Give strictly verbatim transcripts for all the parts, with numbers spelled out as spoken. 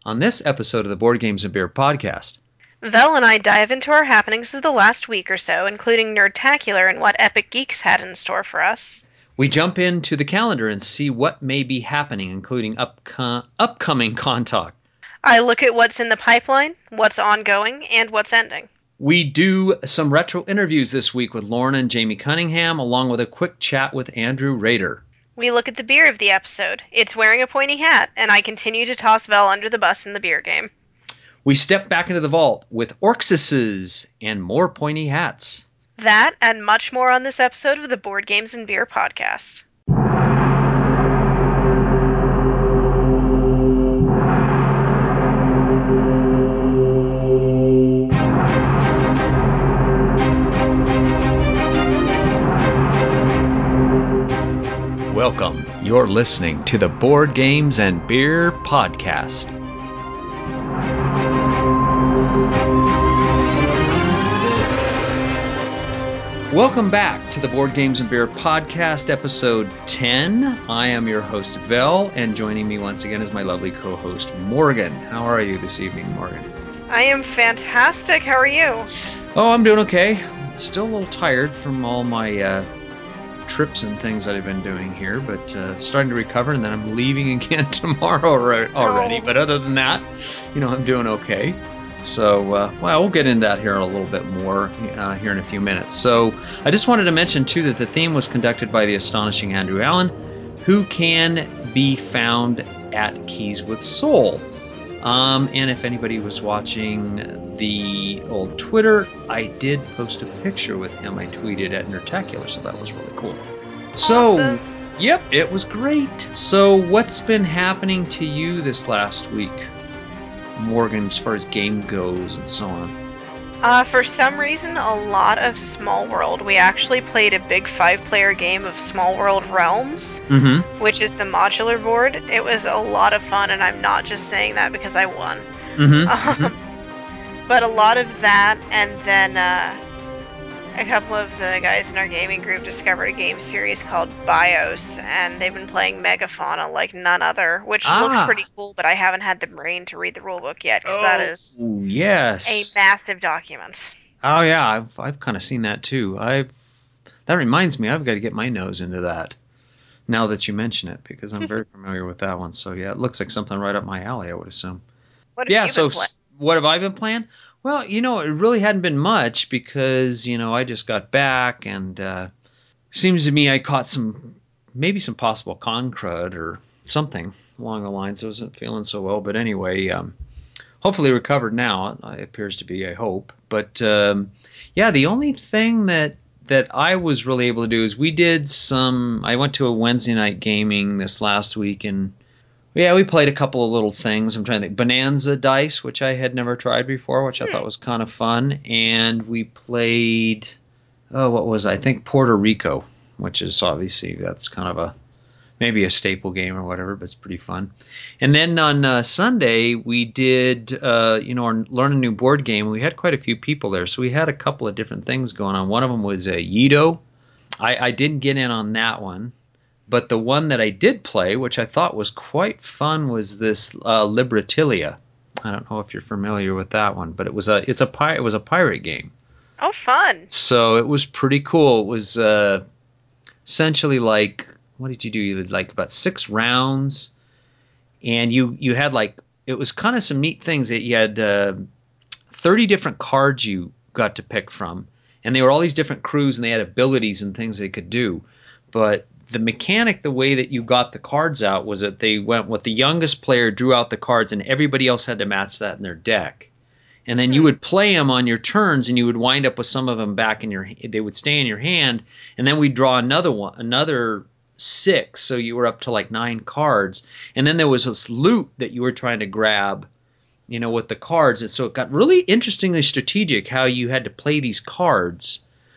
On this episode of the Board Games and Beer podcast, Vel and I dive into our happenings of the last week or so, including Nerdtacular and what Epic Geeks had in store for us. We jump into the calendar and see what may be happening, including upco- upcoming Con Talk. I look at what's in the pipeline, what's ongoing, and what's ending. We do some retro interviews this week with Lorna and Jamie Cunningham, along with a quick chat with Andrew Rader. We look at the beer of the episode. It's wearing a pointy hat, and I continue to toss Vel under the bus in the beer game. We step back into the vault with Orcsises and more pointy hats. That and much more on this episode of the Board Games and Beer podcast. Welcome. You're listening to the Board Games and Beer podcast. Welcome back to the Board Games and Beer podcast, episode ten. I am your host, Vel, and joining me once again is my lovely co-host, Morgan. How are you this evening, Morgan? I am fantastic. How are you? Oh, I'm doing okay. Still a little tired from all my uh, trips and things that I've been doing here, but uh, starting to recover, and then I'm leaving again tomorrow already. Oh. But other than that, you know, I'm doing okay. So, uh, well, we'll get into that here a little bit more uh, here in a few minutes. So, I just wanted to mention, too, that the theme was conducted by the astonishing Andrew Allen, who can be found at Keys with Soul. Um, and if anybody was watching the old Twitter, I did post a picture with him. I tweeted at Nerdtacular, so that was really cool. So, Awesome. Yep, it was great. So, what's been happening to you this last week, Morgan, as far as game goes and so on? Uh, for some reason, a lot of Small World. We actually played a big five-player game of Small World Realms, Mm-hmm. which is the modular board. It was a lot of fun, and I'm not just saying that because I won. Mm-hmm. Um, but a lot of that, and then uh, a couple of the guys in our gaming group discovered a game series called BIOS, and they've been playing Megafauna like none other, which Ah. looks pretty cool, but I haven't had the brain to read the rulebook yet, because that is Oh, a yes. massive document. Oh, yeah, I've, I've kind of seen that, too. I've That reminds me, I've got to get my nose into that now that you mention it, because I'm very familiar with that one. So, yeah, it looks like something right up my alley, I would assume. What have Yeah, you so been playing? s- what have I been playing? Well, you know, it really hadn't been much because, you know, I just got back, and uh, seems to me I caught some, maybe some possible con crud or something along the lines. I wasn't feeling so well, but anyway, um, hopefully recovered now. It appears to be, I hope. But um, yeah, the only thing that that I was really able to do is we did some. I went to a Wednesday night gaming this last week, and yeah, we played a couple of little things. I'm trying to think. Bonanza dice, which I had never tried before, which I Hmm. thought was kind of fun, and we played. Oh, what was it? I think Puerto Rico, which is obviously that's kind of a maybe a staple game or whatever, but it's pretty fun. And then on uh, Sunday, we did, uh, you know, our learn a new board game. We had quite a few people there, so we had a couple of different things going on. One of them was a Yido. I, I didn't get in on that one, but the one that I did play, which I thought was quite fun, was this uh, Libratilia. I don't know if you're familiar with that one, but it was a it's a pi- it was a pirate game. Oh, fun. So it was pretty cool. It was uh, essentially like, what did you do? You did like about six rounds, and you you had like, it was kind of some neat things that you had uh, thirty different cards you got to pick from, and they were all these different crews, and they had abilities and things they could do. But the mechanic, the way that you got the cards out, was that they went with the youngest player drew out the cards, and everybody else had to match that in their deck. And then you would play them on your turns, and you would wind up with some of them back in your. They would stay in your hand, and then we'd draw another one, another six. So you were up to like nine cards, and then there was this loot that you were trying to grab, you know, with the cards. And so it got really interestingly strategic how you had to play these cards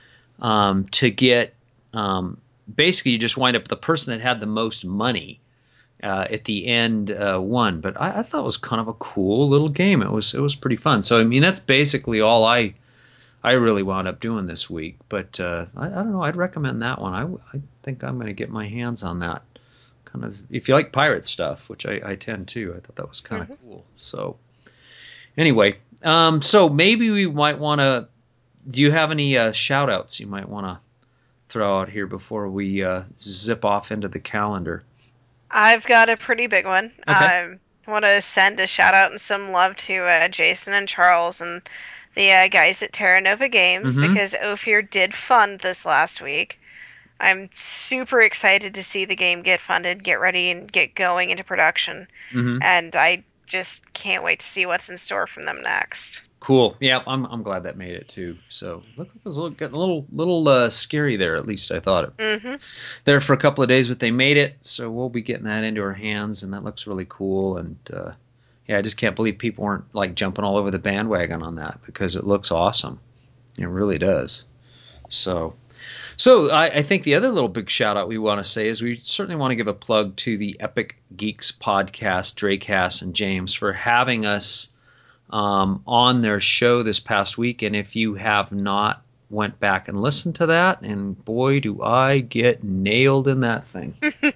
um, to get. Um, basically, you just wind up with the person that had the most money. Uh, at the end, uh, won, but I, I thought it was kind of a cool little game. It was it was pretty fun. So I mean, that's basically all I I really wound up doing this week. But uh, I, I don't know. I'd recommend that one. I, I think I'm going to get my hands on that. Kind kind of if you like pirate stuff, which I, I tend to. I thought that was kind of Mm-hmm. cool. So anyway, um, so maybe we might want to. Do you have any uh, shout outs you might want to throw out here before we uh, zip off into the calendar? I've got a pretty big one. Okay. Um, I want to send a shout out and some love to uh, Jason and Charles and the uh, guys at Terra Nova Games Mm-hmm. because Ophir did fund this last week. I'm super excited to see the game get funded, get ready, and get going into production. Mm-hmm. And I just can't wait to see what's in store from them next. Cool. Yeah, I'm I'm glad that made it too. So looked like it was a little, getting a little little uh, scary there. At least I thought it Mm-hmm. there for a couple of days, but they made it. So we'll be getting that into our hands, and that looks really cool. And uh, yeah, I just can't believe people weren't like jumping all over the bandwagon on that because it looks awesome. It really does. So. So I, I think the other little big shout out we want to say is we certainly want to give a plug to the Epic Geeks podcast, Dracast and James, for having us um, on their show this past week. And if you have not went back and listened to that, and boy, do I get nailed in that thing.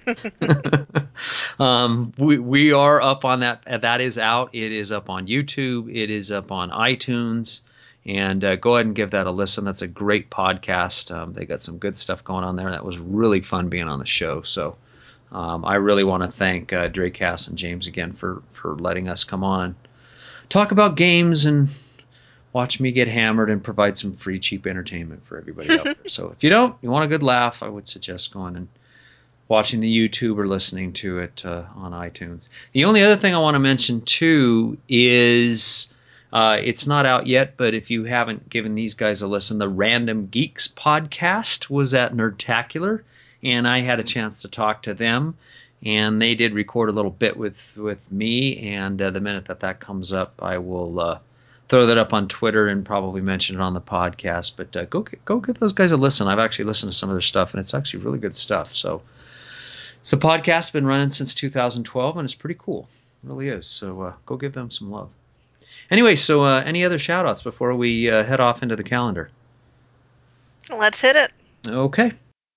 um, we, we are up on that. That is out. It is up on YouTube. It is up on iTunes. And uh, go ahead and give that a listen. That's a great podcast. Um, they got some good stuff going on there. That was really fun being on the show. So um, I really want to thank uh, Dracast and James again for, for letting us come on and talk about games and watch me get hammered and provide some free, cheap entertainment for everybody out there. So if you don't, you want a good laugh, I would suggest going and watching the YouTube or listening to it uh, on iTunes. The only other thing I want to mention, too, is... Uh, it's not out yet, but if you haven't given these guys a listen, the Random Geeks podcast was at Nerdtacular, and I had a chance to talk to them, and they did record a little bit with, with me, and uh, the minute that that comes up, I will uh, throw that up on Twitter and probably mention it on the podcast, but uh, go, go give those guys a listen. I've actually listened to some of their stuff, and it's actually really good stuff, so it's a podcast been running since two thousand twelve, and it's pretty cool. It really is, so uh, go give them some love. Anyway, so uh, any other shout-outs before we uh, head off into the calendar? Let's hit it. Okay.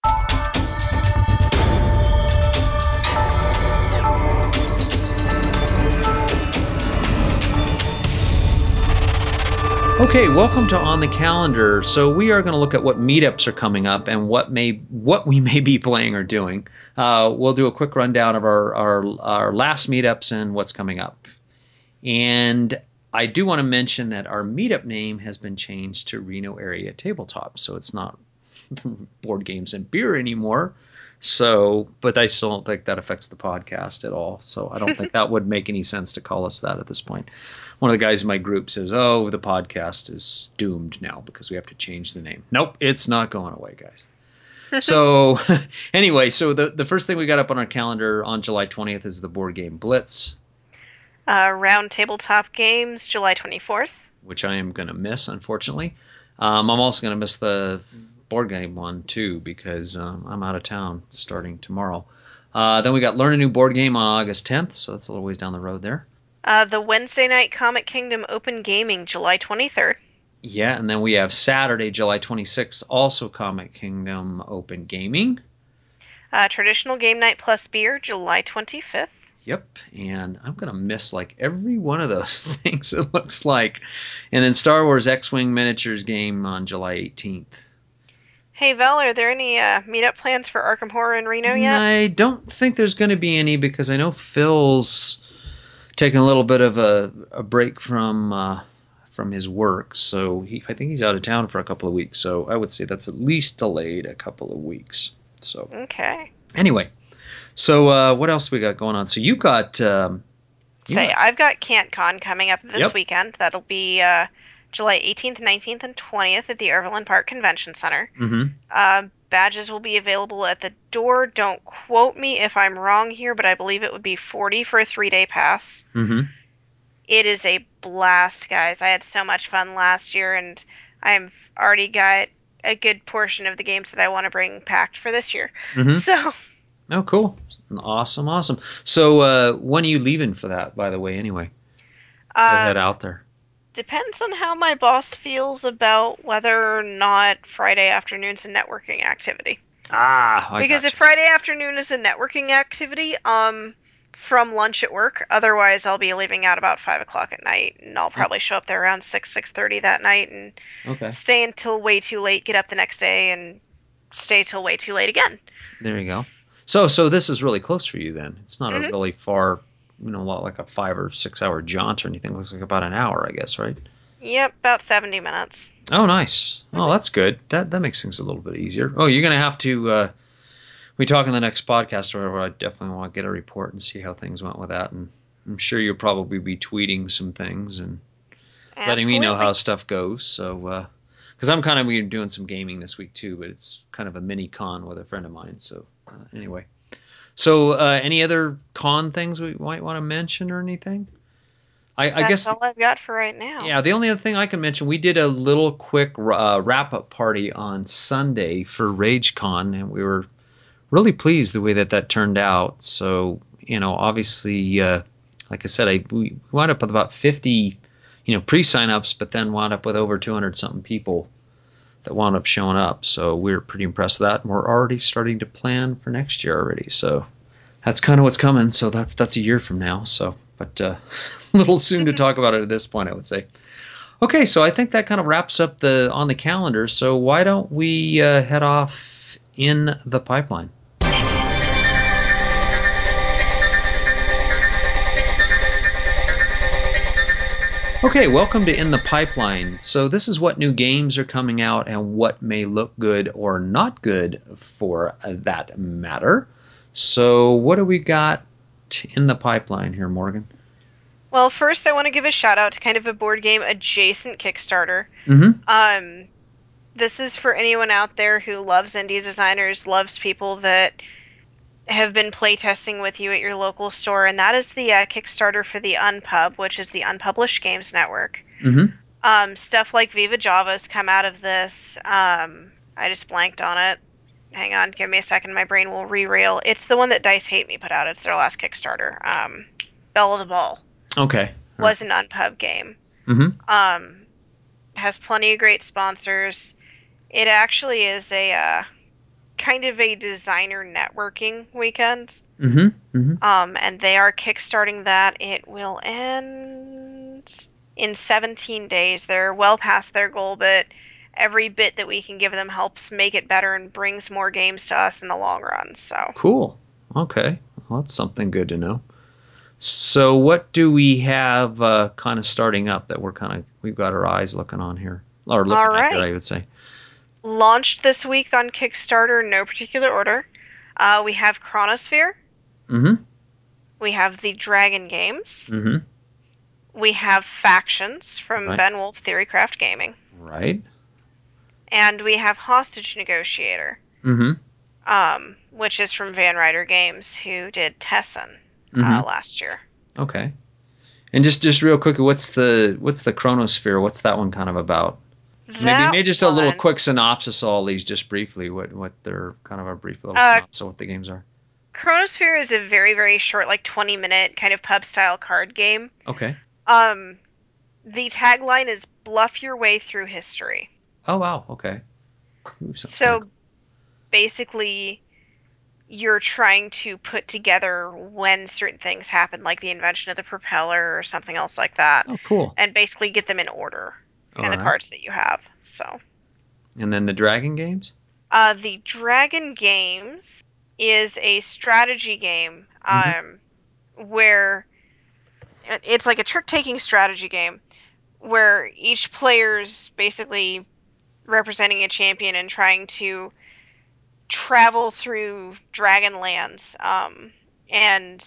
Okay, welcome to On the Calendar. So we are going to look at what meetups are coming up and what may what we may be playing or doing. Uh, we'll do a quick rundown of our, our our last meetups and what's coming up. And I do want to mention that our meetup name has been changed to Reno Area Tabletop, so it's not board games and beer anymore. So, but I still don't think that affects the podcast at all. So I don't think that would make any sense to call us that at this point. One of the guys in my group says, "Oh, the podcast is doomed now because we have to change the name." Nope, it's not going away, guys. So anyway, so the the first thing we got up on our calendar on July twentieth is the Board Game Blitz. Uh, Round Tabletop Games, July twenty-fourth. Which I am going to miss, unfortunately. Um, I'm also going to miss the board game one, too, because um, I'm out of town starting tomorrow. Uh, then we got Learn a New Board Game on August tenth, so that's a little ways down the road there. Uh, the Wednesday Night Comic Kingdom Open Gaming, July twenty-third. Yeah, and then we have Saturday, July twenty-sixth, also Comic Kingdom Open Gaming. Uh, Traditional Game Night Plus Beer, July twenty-fifth. Yep, and I'm going to miss like every one of those things, it looks like. And then Star Wars X-Wing Miniatures game on July eighteenth. Hey, Val, are there any uh, meetup plans for Arkham Horror in Reno yet? I don't think there's going to be any because I know Phil's taking a little bit of a, a break from uh, from his work, so he, I think he's out of town for a couple of weeks. So I would say that's at least delayed a couple of weeks. So Okay. anyway, so uh, what else we got going on? So you got um, you Say, got- I've got CantCon coming up this Yep. weekend. That'll be uh, July eighteenth, nineteenth, and twentieth at the Overland Park Convention Center. Mhm. Uh, badges will be available at the door. Don't quote me if I'm wrong here, but I believe it would be forty for a three-day pass. Mhm. It is a blast, guys. I had so much fun last year, and I've already got a good portion of the games that I want to bring packed for this year. Mhm. So, Oh, cool! Awesome, awesome. So uh, when are you leaving for that? By the way, anyway, to head um, out there. depends on how my boss feels about whether or not Friday afternoon's a networking activity. Ah, I Because if gotcha. Friday afternoon is a networking activity, um, from lunch at work. Otherwise, I'll be leaving out about five o'clock at night, and I'll Oh, probably show up there around six six thirty that night, and okay. stay until way too late. Get up the next day and stay till way too late again. There you go. So, so this is really close for you then. It's not a Hmm. really far, you know, lot like a five or six hour jaunt or anything. It looks like about an hour, I guess, right? Yep, about seventy minutes. Oh, nice. Oh, Hmm. that's good. That that makes things a little bit easier. Oh, you're gonna have to. Uh, we talk in the next podcast, or whatever. I definitely want to get a report and see how things went with that, and I'm sure you'll probably be tweeting some things and letting me know how Absolutely. stuff goes. So, because I'm kind of doing some gaming this week too, but it's kind of a mini con with a friend of mine. So, uh, anyway. So, uh, any other con things we might want to mention or anything? I, I That's guess, all I've got for right now. yeah, the only other thing I can mention, we did a little quick uh, wrap up party on Sunday for RageCon, and we were really pleased the way that that turned out. So, you know, obviously, uh, like I said, I we wound up with about fifty, you know, pre signups, but then wound up with over two hundred something people that wound up showing up. So we were pretty impressed with that, and we're already starting to plan for next year already. So that's kind of what's coming. So that's that's a year from now. So, but uh, a little soon to talk about it at this point, I would say. Okay, so I think that kind of wraps up the on the calendar. So why don't we uh, head off in the pipeline? Okay, welcome to In the Pipeline. So, this is what new games are coming out and what may look good or not good for that matter. So, what do we got in the pipeline here, Morgan? Well, first I want to give a shout out to kind of a board game adjacent Kickstarter. Mm-hmm. Um, this is for anyone out there who loves indie designers, loves people that have been playtesting with you at your local store, and that is the uh, Kickstarter for the Unpub, which is the Unpublished Games Network. Mm-hmm. Um, stuff like Viva Java's come out of this. Um, I just blanked on it. Hang on, give me a second. My brain will re-rail. It's the one that Dice Hate Me put out. It's their last Kickstarter. Um, Bell of the Ball Okay. All right. was an Unpub game. Mm-hmm. Um, has plenty of great sponsors. It actually is a uh, kind of a designer networking weekend. Mm-hmm. Mm-hmm. Um, and they are kickstarting that. It will end in seventeen days. They're well past their goal, but every bit that we can give them helps make it better and brings more games to us in the long run. So, Cool. Okay. Well, that's something good to know. So, what do we have uh, kind of starting up that we're kind of we've got our eyes looking on here, or all looking at here, right. I would say. Launched this week on Kickstarter, no particular order. Uh, we have Chronosphere. Mm-hmm. We have the Dragon Games. Mm-hmm. We have Factions from Right. Ben Wolf Theorycraft Gaming. Right. And we have Hostage Negotiator, Mm-hmm. um, which is from Van Ryder Games, who did Tessin uh, Mm-hmm. last year. Okay. And just just real quick, what's the what's the Chronosphere? What's that one kind of about? Maybe That maybe just a little one, quick synopsis of all these, just briefly. What what they're kind of a brief little uh, synopsis of what the games are. Chronosphere is a very, very short, like twenty minute kind of pub style card game. Okay. Um, the tagline is "Bluff your way through history." Oh wow. Okay. Ooh, sounds kind of So basically, you're trying to put together when certain things happen, like the invention of the propeller or something else like that, cool. Oh cool. and basically get them in order All in the right. cards that you have. So, And then the Dragon games. uh, the Dragon Games is a strategy game, Mm-hmm. um, where it's like a trick-taking strategy game where each player's basically representing a champion and trying to travel through dragon lands, um, and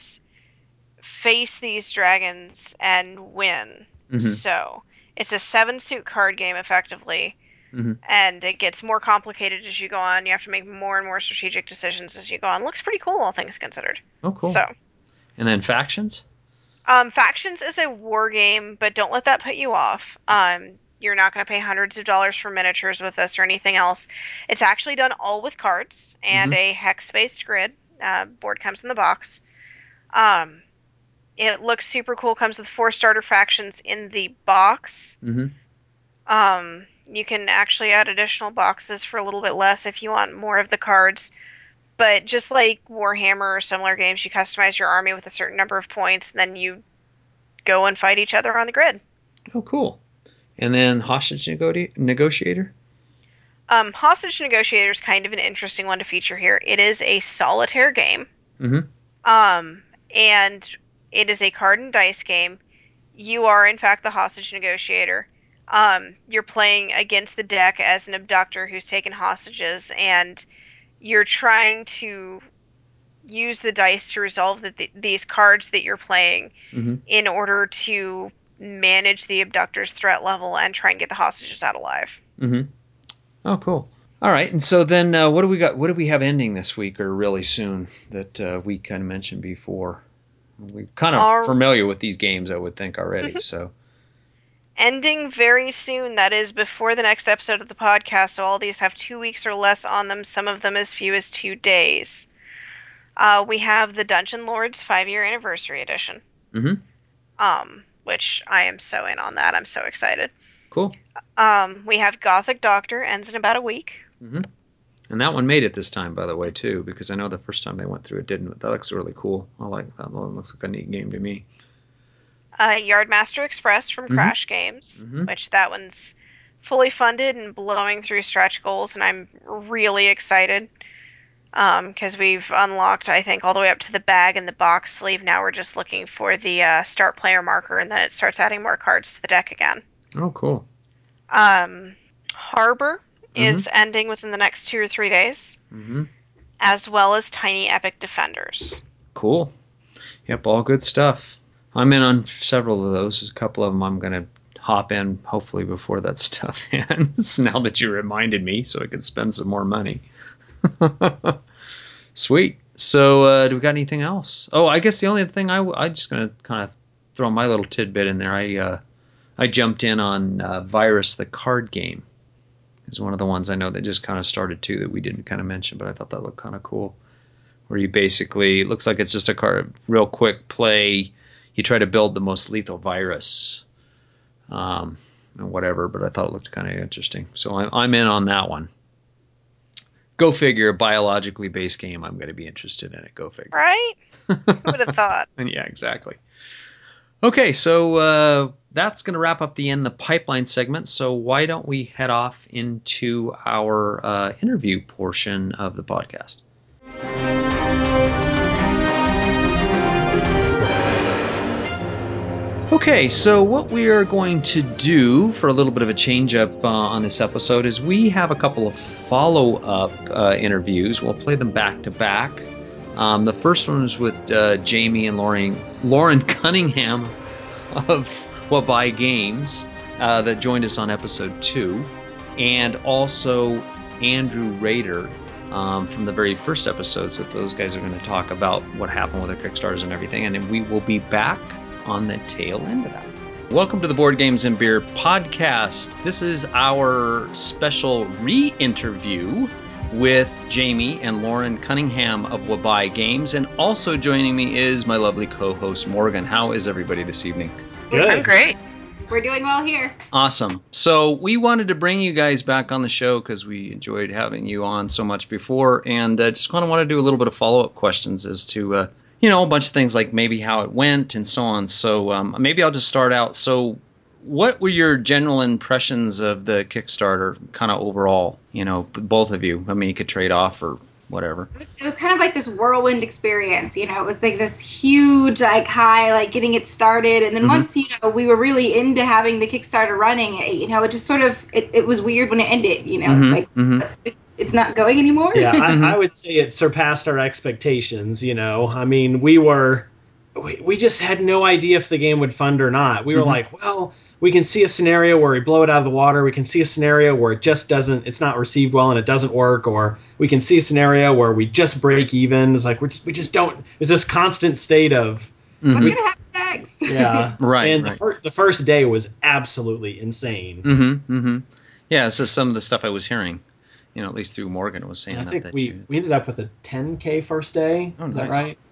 face these dragons and win. Mm-hmm. So it's a seven suit card game effectively, Mm-hmm. and it gets more complicated as you go on. You have to make more and more strategic decisions as you go on. Looks pretty cool, all things considered. Oh cool. So, And then factions. um, Factions is a war game, but don't let that put you off. Um, you're not going to pay hundreds of dollars for miniatures with this or anything else. It's actually done all with cards and Mm-hmm. a hex based grid. Uh, board comes in the box. Um, it looks super cool. Comes with four starter factions in the box. Mm-hmm. Um, You can actually add additional boxes for a little bit less if you want more of the cards. But just like Warhammer or similar games, you customize your army with a certain number of points, and then you go and fight each other on the grid. Oh, cool. And then Hostage nego- Negotiator? Um, Hostage Negotiator is kind of an interesting one to feature here. It is a solitaire game. Mm-hmm. Um, and it is a card and dice game. You are, in fact, the hostage negotiator. Um, you're playing against the deck as an abductor who's taken hostages, and you're trying to use the dice to resolve the, th- these cards that you're playing Mm-hmm. in order to manage the abductor's threat level and try and get the hostages out alive. Mm-hmm. Oh, cool. All right, and so then uh, what do we got? What do we have ending this week or really soon that uh, we kind of mentioned before? We're kind of Our, familiar with these games, I would think, already. So ending very soon. That is before the next episode of the podcast. So all these have two weeks or less on them. Some of them as few as two days. Uh, we have the Dungeon Lords five-year anniversary edition. Mm-hmm. Um, which I am so in on that. I'm so excited. Cool. Um, we have Gothic Doctor, ends in about a week. Mm-hmm. And that one made it this time, by the way, too, because I know the first time they went through it didn't. That looks really cool. I like that one. Looks like a neat game to me. Uh, Yardmaster Express from Mm-hmm. Crash Games, Mm-hmm. which that one's fully funded and blowing through stretch goals, and I'm really excited. Because um, we've unlocked, I think, all the way up to the bag and the box sleeve. Now we're just looking for the uh, start player marker, and then it starts adding more cards to the deck again. Oh, cool. Um, Harbor Mm-hmm. is ending within the next two or three days, Mm-hmm. as well as Tiny Epic Defenders. Cool. Yep, all good stuff. I'm in on several of those. There's a couple of them I'm going to hop in, hopefully, before that stuff ends, now that you reminded me, so I can spend some more money. Sweet. So, uh, do we got anything else? Oh, I guess the only thing I I'm just gonna kind of throw my little tidbit in there. I uh, I jumped in on uh, Virus, the card game. Is one of the ones I know that just kind of started too that we didn't kind of mention, but I thought that looked kind of cool. Where you basically, it looks like it's just a card, real quick play. You try to build the most lethal virus, um, and whatever. But I thought it looked kind of interesting, so I'm I'm in on that one. Go figure, a biologically based game. I'm going to be interested in it. Go figure. Right? Who would have thought? Yeah, exactly. Okay, so uh, that's going to wrap up the In the Pipeline segment. So why don't we head off into our uh, interview portion of the podcast? Okay, so what we are going to do for a little bit of a change up uh, on this episode is we have a couple of follow-up uh, interviews. We'll play them back to back. Um, the first one is with uh, Jamie and Lauren, Lauren Cunningham of What Buy Games uh, that joined us on episode two, and also Andrew Rader um, from the very first episodes that those guys are going to talk about what happened with their Kickstarters and everything, and then we will be back on the tail end of that. Welcome to the Board Games and Beer podcast. This is our special re-interview with Jamie and Lauren Cunningham of Wabai Games, and also joining me is my lovely co-host Morgan. How is everybody this evening? Good. I'm great. We're doing well here. Awesome. So we wanted to bring you guys back on the show because we enjoyed having you on so much before, and uh, just kind of want to do a little bit of follow-up questions as to uh, you know, a bunch of things like maybe how it went and so on. So um, maybe I'll just start out. So what were your general impressions of the Kickstarter kind of overall, you know, both of you? I mean, you could trade off or whatever. It was, it was kind of like this whirlwind experience, you know. It was like this huge, like, high, like, getting it started. And then Mm-hmm. once, you know, we were really into having the Kickstarter running, it, you know, it just sort of, it, it was weird when it ended, you know. Mm-hmm. It's like, mm-hmm. it, it's not going anymore. Yeah, I, I would say it surpassed our expectations, you know. I mean, we were, we, we just had no idea if the game would fund or not. We were Mm-hmm. like, well, we can see a scenario where we blow it out of the water. We can see a scenario where it just doesn't, it's not received well and it doesn't work. Or we can see a scenario where we just break even. It's like, we're just, we just don't, it's this constant state of, Mm-hmm. What's going to happen next? yeah. Right, And right. the, fir- the first day was absolutely insane. Mm-hmm. Mm-hmm. Yeah, so some of the stuff I was hearing, you know, at least through Morgan was saying I that. think that we, you... we ended up with a ten K first day. Oh, Is that nice. right?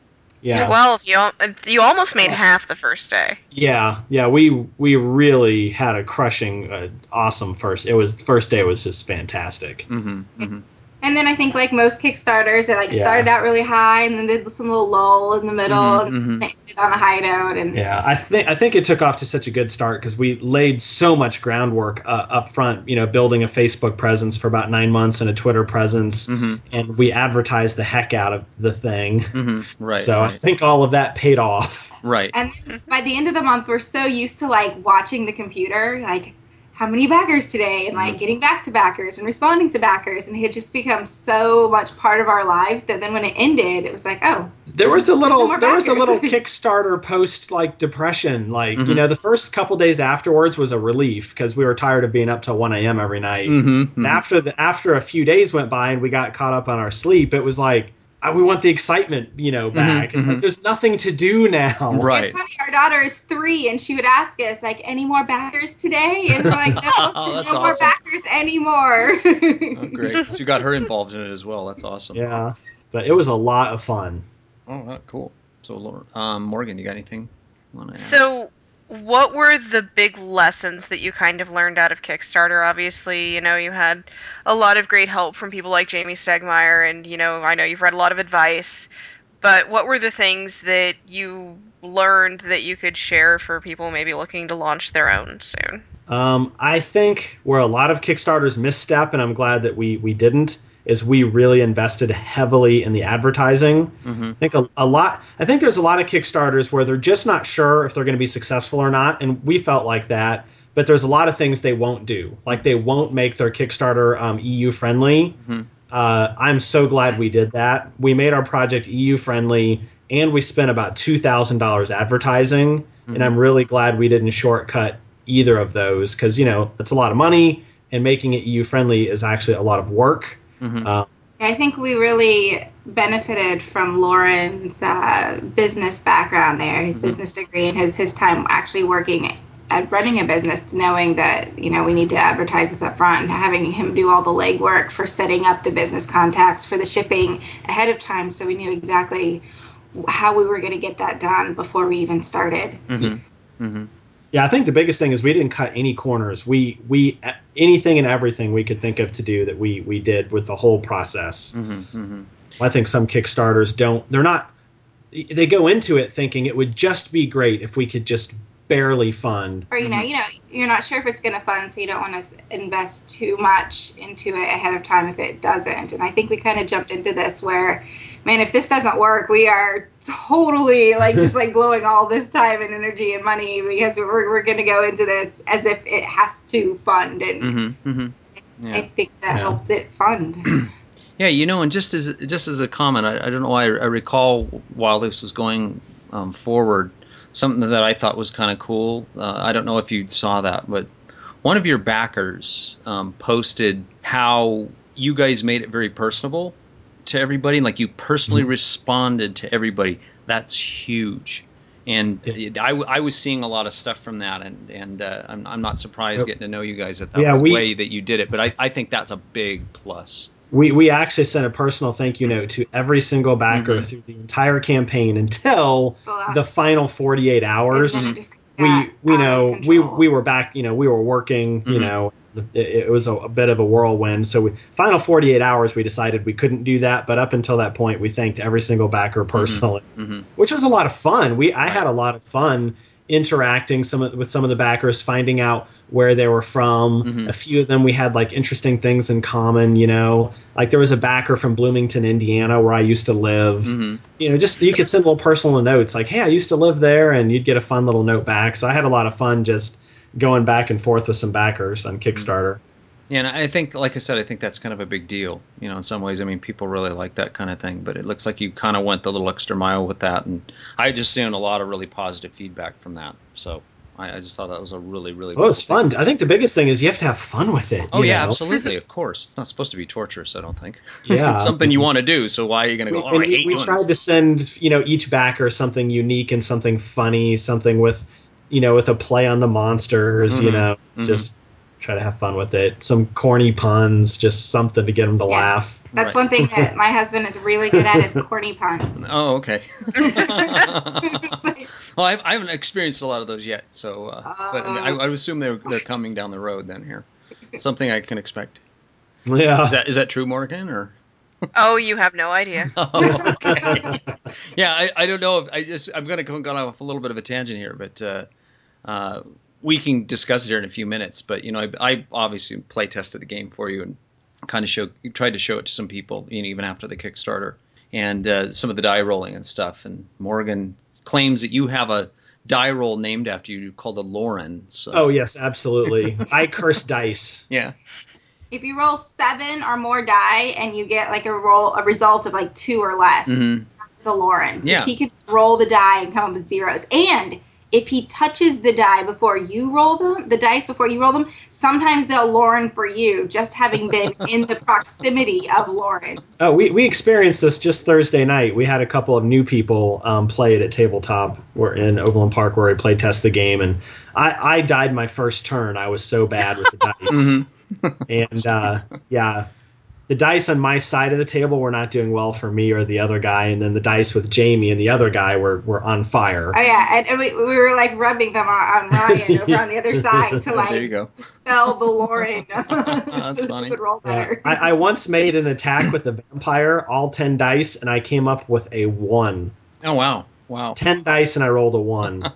Yeah. twelve. You al- you almost made half the first day. Yeah, yeah, we we really had a crushing, uh, awesome first. It was first day was just fantastic. Mm-hmm. Mm-hmm. And then I think, like most Kickstarters, it like Yeah. started out really high and then did some little lull in the middle Mhm, and mhm. then ended on a high note. And Yeah, I think I think it took off to such a good start because we laid so much groundwork uh, up front. You know, building a Facebook presence for about nine months and a Twitter presence, Mhm. and we advertised the heck out of the thing. Mhm. Right. so I right. think all of that paid off. Right. and then by the end of the month, we're so used to like watching the computer, like how many backers today, and like Mhm. getting back to backers and responding to backers, and it had just become so much part of our lives that then when it ended, it was like, oh, There was a there's no little more there was a backers. little Kickstarter post like depression. Like, you Mhm. know, the first couple days afterwards was a relief because we were tired of being up till one a.m. every night. Mm-hmm. And after the after a few days went by and we got caught up on our sleep, it was like, oh, we want the excitement, you know, back. Mhm, It's like mhm. there's nothing to do now. Right. It's funny, our daughter is three, and she would ask us, like, any more backers today? And we're like, no, Oh, there's that's no more awesome. backers anymore. Oh, great. So you got her involved in it as well. That's awesome. Yeah, but it was a lot of fun. Oh, wow, cool. So, Laura- um, Morgan, you got anything you want to add? So, what were the big lessons that you kind of learned out of Kickstarter? Obviously, you know, you had a lot of great help from people like Jamie Stegmeyer, and, you know, I know you've read a lot of advice. But what were the things that you learned that you could share for people maybe looking to launch their own soon? Um, I think where a lot of Kickstarters misstep, and I'm glad that we we didn't, is we really invested heavily in the advertising. Mm-hmm. I think a, a lot. I think there's a lot of Kickstarters where they're just not sure if they're going to be successful or not, and we felt like that. But there's a lot of things they won't do, like they won't make their Kickstarter um, E U friendly. Mm-hmm. Uh, I'm so glad we did that. We made our project E U friendly, and we spent about two thousand dollars advertising. Mm-hmm. And I'm really glad we didn't shortcut either of those because, you know, it's a lot of money, and making it E U friendly is actually a lot of work. Mm-hmm. Uh, I think we really benefited from Lauren's uh, business background there, his Mm-hmm. business degree, and his, his time actually working at running a business, knowing that, you know, we need to advertise this up front, and having him do all the legwork for setting up the business contacts for the shipping ahead of time, so we knew exactly how we were going to get that done before we even started. Mm-hmm. Mm-hmm. yeah, I think the biggest thing is we didn't cut any corners. We we anything and everything we could think of to do that we we did with the whole process. Mm-hmm. Mm-hmm. I think some Kickstarters don't. They're not. They go into it thinking it would just be great if we could just barely fund. Or, you know, Mhm. you know, you're not sure if it's going to fund, so you don't want to invest too much into it ahead of time if it doesn't. And I think we kind of jumped into this where, man, if this doesn't work, we are totally like just like blowing all this time and energy and money because we're we're going to go into this as if it has to fund. And Mm-hmm. Mm-hmm. I Yeah. think that Yeah. helped it fund. Yeah, you know, and just as just as a comment, I, I don't know why I, I recall while this was going um, forward, something that I thought was kind of cool. Uh, I don't know if you saw that, but one of your backers um, posted how you guys made it very personable to everybody, like you personally Mhm. responded to everybody. That's huge. And Yeah. I, I was seeing a lot of stuff from that, and and uh, I'm I'm not surprised Yep. getting to know you guys that that Yeah, was the we- way that you did it. But I, I think that's a big plus. We we actually sent a personal thank you note to every single backer Mhm. through the entire campaign until The last- the final forty-eight hours. And then it just we got we out of know we control. we were back, you know, we were working, you Mhm. know, it, it was a, a bit of a whirlwind. So we, final forty-eight hours we decided we couldn't do that, but up until that point we thanked every single backer personally, Mm-hmm. which was a lot of fun. We I Right. had a lot of fun interacting some of, with some of the backers, finding out where they were from. Mhm. A few of them we had like interesting things in common, you know. Like there was a backer from Bloomington, Indiana, where I used to live. Mm-hmm. You know, just you could send little personal notes like, "Hey, I used to live there," and you'd get a fun little note back. So I had a lot of fun just going back and forth with some backers on Kickstarter. Yeah, and I think, like I said, I think that's kind of a big deal. You know, in some ways, I mean, people really like that kind of thing. But it looks like you kind of went the little extra mile with that, and I just seen a lot of really positive feedback from that. So I, I just thought that was a really, really. Well, it was cool thing. fun. I think the biggest thing is you have to have fun with it. Oh you yeah, know? absolutely, of course. It's not supposed to be torturous. I don't think. Yeah. It's something you want to do. So why are you going to go? We, Oh, and I we, hate we doing tried this. to send, you know, each backer something unique and something funny, something with, you know, with a play on the monsters. You Mhm. know, Mhm. just try to have fun with it. Some corny puns, just something to get them to Yeah. laugh. That's Right. one thing that my husband is really good at is corny puns. Oh, okay. It's like, Well, I've, I haven't experienced a lot of those yet, so uh, but I, mean, I, uh, I would assume they're they're coming down the road then here. Something I can expect. Yeah. Is that is that true, Morgan? Or Oh, you have no idea. oh, okay. Yeah, I, I don't know. If, I just I'm going to go off a little bit of a tangent here, but uh, uh, we can discuss it here in a few minutes. But you know, I, I obviously play tested the game for you and kind of show tried to show it to some people, you know, even after the Kickstarter and uh, some of the die rolling and stuff. And Morgan claims that you have a die roll named after you called a Lauren. So. Oh yes, absolutely. I curse dice. Yeah. if you roll seven or more die and you get like a roll, a result of like two or less, Mm-hmm. that's a Lauren. Because Yeah. he can just roll the die and come up with zeros. And if he touches the die before you roll them, the dice before you roll them, sometimes they'll Lauren for you, just having been in the proximity of Lauren. Oh, we, we experienced this just Thursday night. We had a couple of new people um, play it at tabletop. We're in Overland Park where we played test the game, and I, I died my first turn. I was so bad with the dice. Mm-hmm. And uh, yeah, the dice on my side of the table were not doing well for me or the other guy, and then the dice with Jamie and the other guy were, were on fire. Oh yeah, and, and we, we were like rubbing them on, on Ryan over on the other side to like There you go. dispel the Lauren That's so funny. he would roll Yeah. better. I, I once made an attack with a vampire, all ten dice, and I came up with a one. Oh wow, wow. ten dice, and I rolled a one.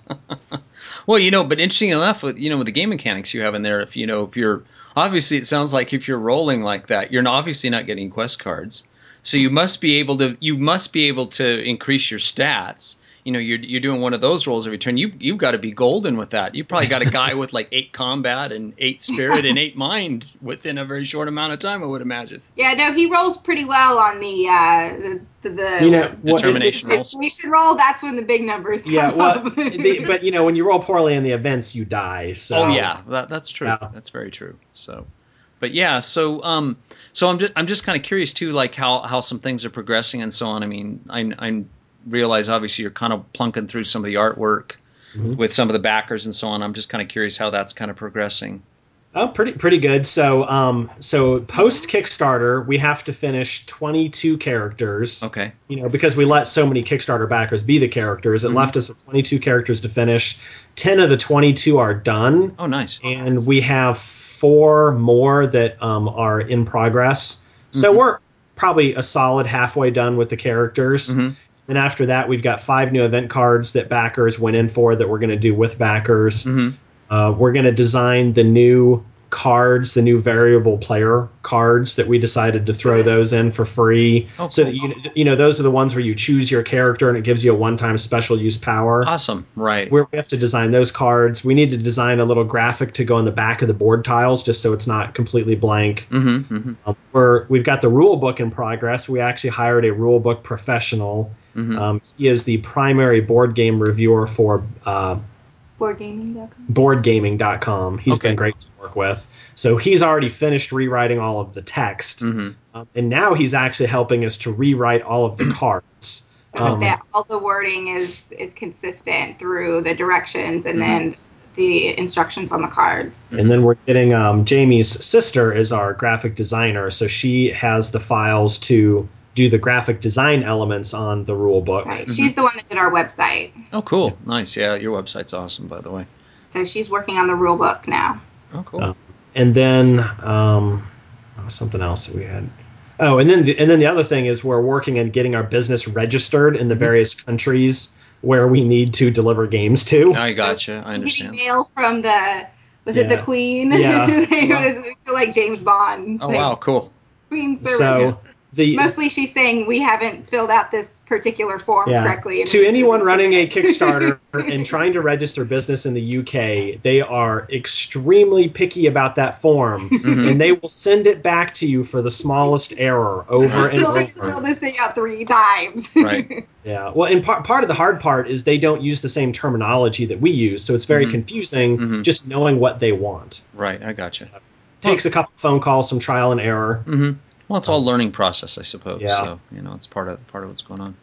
Well, you know, but interesting enough, with you know, with the game mechanics you have in there, if you know, if you're obviously, it sounds like if you're rolling like that, you're obviously not getting quest cards, so you must be able to, you must be able to increase your stats. You know, you're you're doing one of those rolls every turn. You you've got to be golden with that. You probably got a guy with like eight combat and eight spirit and eight mind within a very short amount of time, I would imagine. Yeah, no, he rolls pretty well on the uh, the the, the You know, what- Determination rolls. Determination roll. That's when the big numbers come Yeah, well, up. the, but you know, when you roll poorly in the events, you die. So Oh yeah, that, that's true. Yeah. That's very true. So, but yeah, so um, so I'm just I'm just kind of curious too, like how, how some things are progressing and so on. I mean, I I realize obviously you're kind of plunking through some of the artwork Mhm. with some of the backers and so on. I'm just kind of curious how that's kind of progressing. Oh, pretty pretty good. So um, so post Kickstarter, we have to finish twenty-two characters. Okay. You know, because we let so many Kickstarter backers be the characters, it Mhm. left us with twenty-two characters to finish. ten of the twenty-two are done, Oh, nice. and we have four more that um, are in progress. So Mhm. we're probably a solid halfway done with the characters. Mhm. Then after that, we've got five new event cards that backers went in for that we're going to do with backers. Mhm. Uh, we're going to design the new cards, the new variable player cards that we decided to throw those in for free. Oh, So cool. that you you know those are the ones where you choose your character and it gives you a one-time special use power. Awesome. Right. We're, we have to design those cards. We need to design a little graphic to go on the back of the board tiles just so it's not completely blank. Mm-hmm. Mm-hmm. Um, we're, we've got the rule book in progress. We actually hired a rule book professional. Mm-hmm. Um, he is the primary board game reviewer for uh, board gaming dot com. board gaming dot com. He's Okay. been great to work with. So he's already finished rewriting all of the text. Mm-hmm. Um, and now he's actually helping us to rewrite all of the cards. So Um, that all the wording is is consistent through the directions and Mhm. then the instructions on the cards. And then we're getting um, Jamie's sister is our graphic designer. So she has the files to do the graphic design elements on the rule book. Right. Mhm. She's the one that did our website. Oh, cool. Nice. Yeah, your website's awesome, by the way. So she's working on the rule book now. Oh, cool. Oh. And then um, oh, something else that we had. Oh, and then the, and then the other thing is we're working on getting our business registered in the Mhm. various countries where we need to deliver games to. I gotcha. I Getting understand. mail from the was it Yeah. the Queen? Yeah. It was like James Bond. Oh, It's like wow. Cool. Queen services. So the Mostly she's saying we haven't filled out this particular form yeah. correctly. and To we anyone need running a submit it. Kickstarter and trying to register business in the U K, they are extremely picky about that form, Mhm. and they will send it back to you for the smallest error over Right. and We'll like to fill over. this thing out three times. Right. Yeah. Well, and part part of the hard part is they don't use the same terminology that we use, so it's very Mhm. confusing Mhm. just knowing what they want. Right. I gotcha. So, takes a couple phone calls, some trial and error. Mm-hmm. Well, it's all learning process, I suppose. Yeah. So you know, it's part of part of what's going on.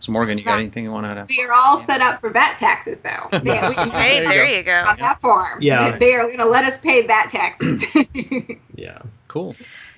So Morgan, you got Right. anything you want to add? We are all set up for VAT taxes, though. They, Yes. we, Hey, There you there go. you go. on that form. Yeah. They, they are going to let us pay VAT taxes. Yeah. Cool.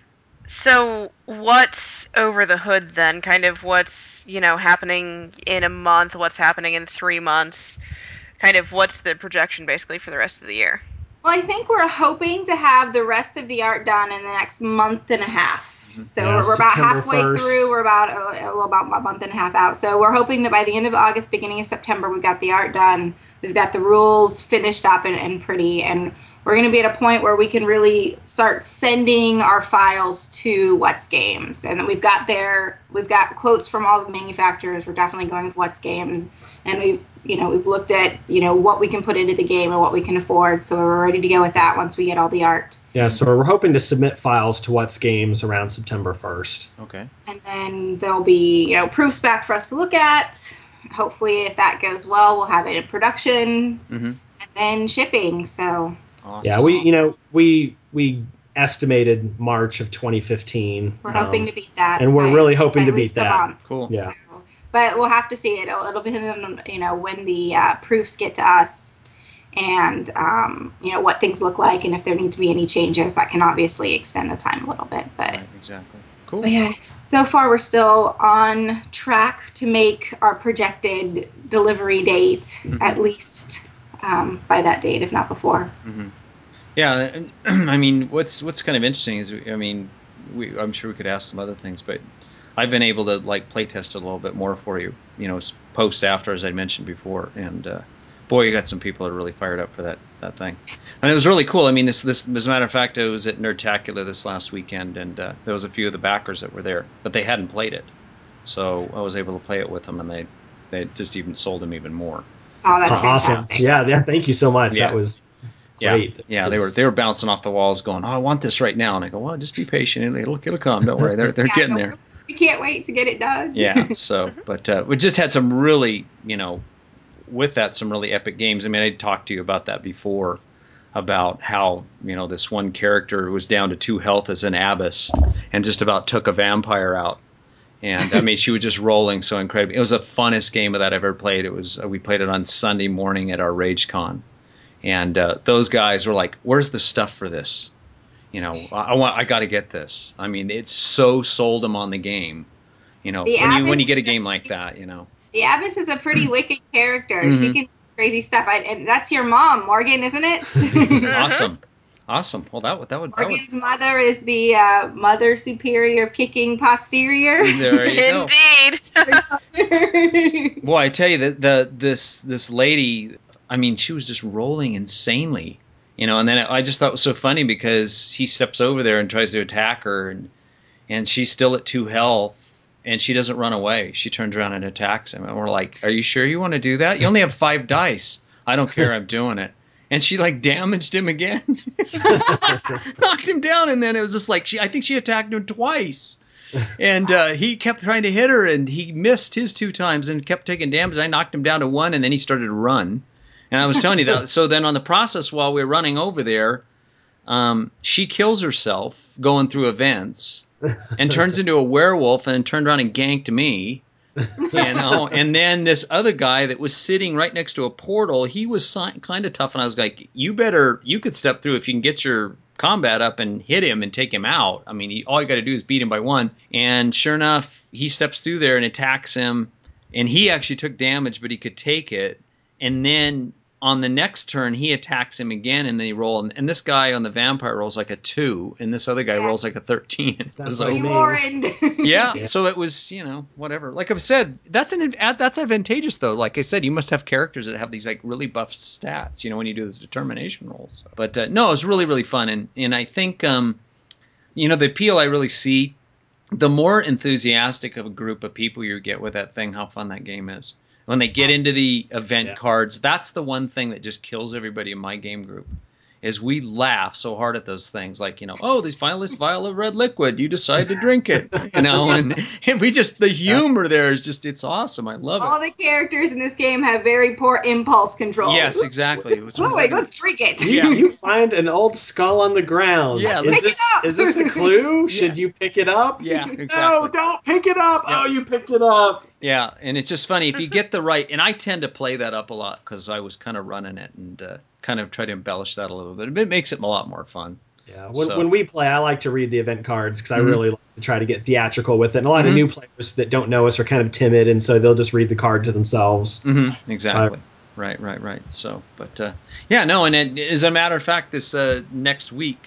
So, what's over the hood then? Kind of what's, you know, happening in a month, what's happening in three months? Kind of what's the projection basically for the rest of the year? Well, I think we're hoping to have the rest of the art done in the next month and a half. So Yeah, we're, we're about September halfway first. through. We're about a, a little about a month and a half out. So we're hoping that by the end of August, beginning of September, we've got the art done. We've got the rules finished up and, and pretty, and we're going to be at a point where we can really start sending our files to What's Games. And we've got their we've got quotes from all the manufacturers. We're definitely going with What's Games, and we've you know we've looked at you know what we can put into the game and what we can afford. So we're ready to go with that once we get all the art. Yeah, so we're hoping to submit files to What's Games around September first. Okay. And then there'll be, you know, proofs back for us to look at. Hopefully, if that goes well, we'll have it in production Mm-hmm. and then shipping. So, Awesome. Yeah, we you know we we estimated March of twenty fifteen. we're hoping um, to beat that. and we're by- really hoping by to at beat least a that. month. Cool. Yeah. So, but we'll have to see. It'll, it'll depend on, you know, when the uh, proofs get to us and, um, you know, what things look like. And if there need to be any changes, that can obviously extend the time a little bit. But, Right, exactly. Cool. but yeah, so far we're still on track to make our projected delivery date Mhm. at least um, by that date, if not before. Mm-hmm. Yeah, and, I mean, what's what's kind of interesting is, I mean, we, I'm sure we could ask some other things, but I've been able to like play test it a little bit more for you, you know, post after, as I mentioned before, and uh, boy, you got some people that are really fired up for that that thing, and it was really cool. I mean, this this as a matter of fact, I was at Nerdtacular this last weekend, and uh, there was a few of the backers that were there, but they hadn't played it, so I was able to play it with them, and they they just even sold them even more. Oh, that's Oh, awesome. fantastic. Yeah, yeah, thank you so much. Yeah. That was Yeah, great. yeah, they were It's- they were bouncing off the walls, going, "Oh, I want this right now," and I go, "Well, just be patient; it'll it'll come. Don't worry, they're they're Yeah, getting no, there." We can't wait to get it done. Yeah. So, but uh, we just had some really, you know, with that some really epic games. I mean, I talked to you about that before, about how you know this one character was down to two health as an abyss, and just about took a vampire out. And I mean, she was just rolling so incredibly. It was the funnest game of that I've ever played. It was uh, we played it on Sunday morning at our RageCon. And uh, those guys were like, "Where's the stuff for this? You know, I, I want, I got to get this." I mean, it's so sold them on the game. You know, The when you when you Abyss get a is game like that, you know. The Abyss is a pretty wicked character. Mhm. She can do crazy stuff. I, and that's your mom, Morgan, isn't it? Awesome, awesome. Well, that would that would that would. Morgan's mother is the uh, mother superior kicking posterior. There you go. Indeed. Boy, I tell you that the this this lady, I mean, she was just rolling insanely, you know. And then I just thought it was so funny because he steps over there and tries to attack her, and and she's still at two health, and she doesn't run away. She turns around and attacks him, and we're like, "Are you sure you want to do that? You only have five dice." "I don't care. I'm doing it." And she like damaged him again, knocked him down, and then it was just like she. I think she attacked him twice. And uh, he kept trying to hit her, and he missed his two times and kept taking damage. I knocked him down to one, and then he started to run. And I was telling you that. So then on the process while we were running over there, um, she kills herself going through events and turns into a werewolf and turned around and ganked me. You know, and then this other guy that was sitting right next to a portal, he was si- kind of tough, and I was like, "You better, you could step through if you can get your combat up and hit him and take him out. I mean, he, all you got to do is beat him by one." And sure enough, he steps through there and attacks him, and he actually took damage, but he could take it. And then on the next turn, he attacks him again, and they roll. And this guy on the vampire rolls like a two, and this other guy Yeah. rolls like a thirteen. It That's was like like, me. Warren. yeah, Yeah. so it was, you know, whatever. Like I've said, that's an that's advantageous though. Like I said, you must have characters that have these like really buff stats, you know, when you do those determination rolls. But uh, no, it was really really fun, and and I think um, you know, the appeal I really see, the more enthusiastic of a group of people you get with that thing, how fun that game is. When they get into the event Yeah. cards, that's the one thing that just kills everybody in my game group. Is we laugh so hard at those things, like, you know, "Oh, this finalist vial of red liquid, you decide to drink it," you know, and, and we just, the humor there is just, it's awesome. I love All it. the characters in this game have very poor impulse control. Yes, Ooh, exactly. This is Which- fluid. Let's drink it. You, Yeah. you find an old skull on the ground. Yeah, is let's pick it this up. is this a clue? Should you pick it up? Yeah, No, exactly. don't pick it up. Yep. Oh, you picked it up. Yeah, and it's just funny if you get the right. And I tend to play that up a lot because I was kind of running it and uh, kind of try to embellish that a little bit. It makes it a lot more fun. Yeah, when, So- when we play, I like to read the event cards because I Mhm. really like to try to get theatrical with it. And a lot Mhm. of new players that don't know us are kind of timid, and so they'll just read the card to themselves. hmm Exactly. Right, right, right. So, but uh, yeah, no, and it, as a matter of fact, this uh, next week,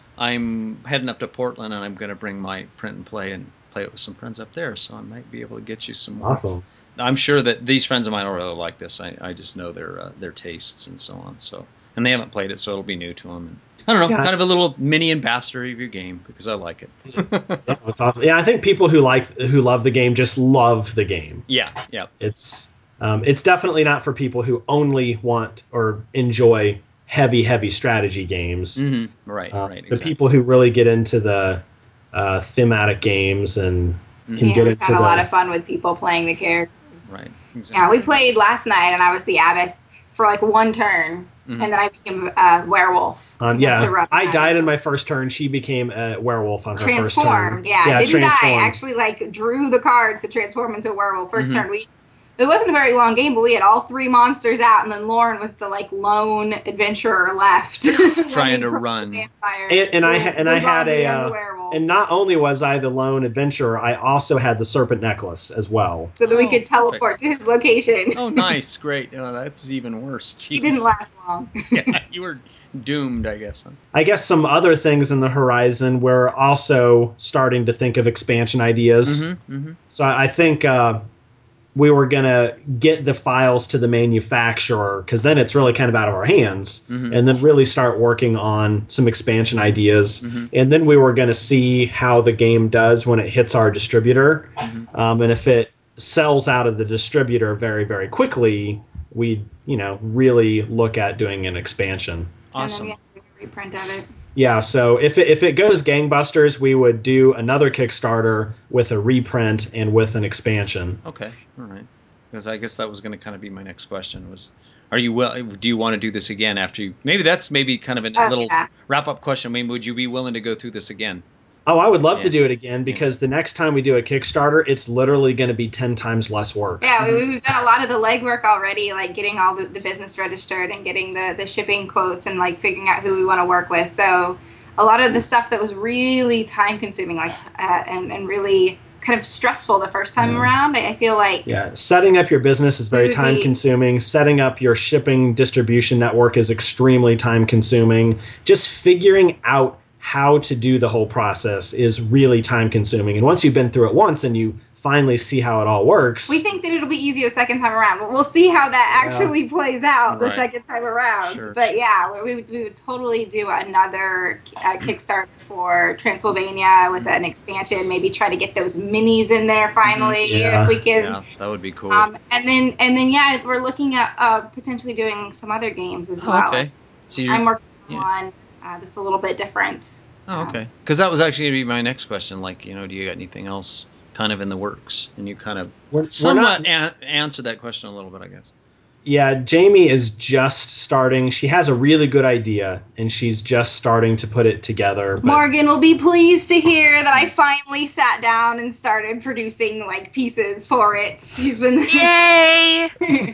I'm heading up to Portland, and I'm going to bring my print and play and play it with some friends up there. So I might be able to get you some more. Awesome. I'm sure that these friends of mine will really like this. I, I just know their uh, their tastes and so on. So, and they haven't played it, so it'll be new to them. I don't know, Yeah. kind of a little mini ambassador of your game because I like it. Yeah, that's awesome. Yeah, I think people who like who love the game just love the game. Yeah, yeah, It's um, it's definitely not for people who only want or enjoy heavy, heavy strategy games. hmm right, Uh, right. The Exactly. people who really get into the uh, thematic games and can Yeah, get we've into had a the lot of fun with people playing the characters. Right, Yeah, exactly. we played last night, and I was the abbess for like one turn, Mhm. and then I became a werewolf. Um, That's a yeah, rough I night. died in my first turn. She became a werewolf on her first turn. Transformed, yeah, yeah, didn't die. transformed. Actually, like drew the cards to transform into a werewolf. First Mhm. turn, we it wasn't a very long game, but we had all three monsters out, and then Lauren was the like lone adventurer left, Trying running to from run. the vampire. And, and I ha- and the I had zombie a and the uh, werewolf. and not only was I the lone adventurer, I also had the serpent necklace as well. so that we Oh, could teleport perfect. to his location. Oh, nice, great. Oh, that's even worse. He didn't Jeez. last long. Yeah, you were doomed, I guess. Huh? I guess some other things in the horizon. We're also starting to think of expansion ideas. Mm-hmm, mm-hmm. So I I think uh, we were gonna get the files to the manufacturer because then it's really kind of out of our hands, Mhm. and then really start working on some expansion ideas. Mhm. And then we were gonna see how the game does when it hits our distributor, Mhm. um, and if it sells out of the distributor very very quickly, we you know really look at doing an expansion. Awesome. And then we have a reprint of it. Yeah, so if it, if it goes gangbusters, we would do another Kickstarter with a reprint and with an expansion. Okay, all right. Because I guess that was going to kind of be my next question was, are you well? Do you want to do this again after you? Maybe that's maybe kind of a Oh, little yeah. wrap up question. I mean, would you be willing to go through this again? Oh, I would love to Yeah. do it again because the next time we do a Kickstarter, it's literally going to be ten times less work. Yeah, Mhm. we, we've done a lot of the legwork already, like getting all the, the business registered and getting the, the shipping quotes and like figuring out who we want to work with. So a lot of the stuff that was really time consuming, like uh, and, and really kind of stressful the first time Yeah. around, I, I feel like Yeah, setting up your business is very It would time be- consuming. Setting up your shipping distribution network is extremely time consuming. Just figuring out how to do the whole process is really time consuming. And once you've been through it once and you finally see how it all works, we think that it'll be easy the second time around, but we'll see how that Yeah. actually plays out the Right. second time around. Sure, but sure. yeah, we would, we would totally do another uh, Kickstarter for Transylvania with an expansion. Maybe try to get those minis in there finally Yeah. if we can. Yeah, that would be cool. Um, and then and then yeah, we're looking at uh, potentially doing some other games as oh, well. okay. So you're, I'm working yeah. on one uh, that's a little bit different. Oh, Um, okay. Because that was actually going to be my next question. Like, you know, do you got anything else kind of in the works? And you kind of we're, we're somewhat not. a- answered that question a little bit, I guess. Yeah, Jamie is just starting. She has a really good idea, and she's just starting to put it together. But Morgan will be pleased to hear that I finally sat down and started producing like pieces for it. She's been Yay!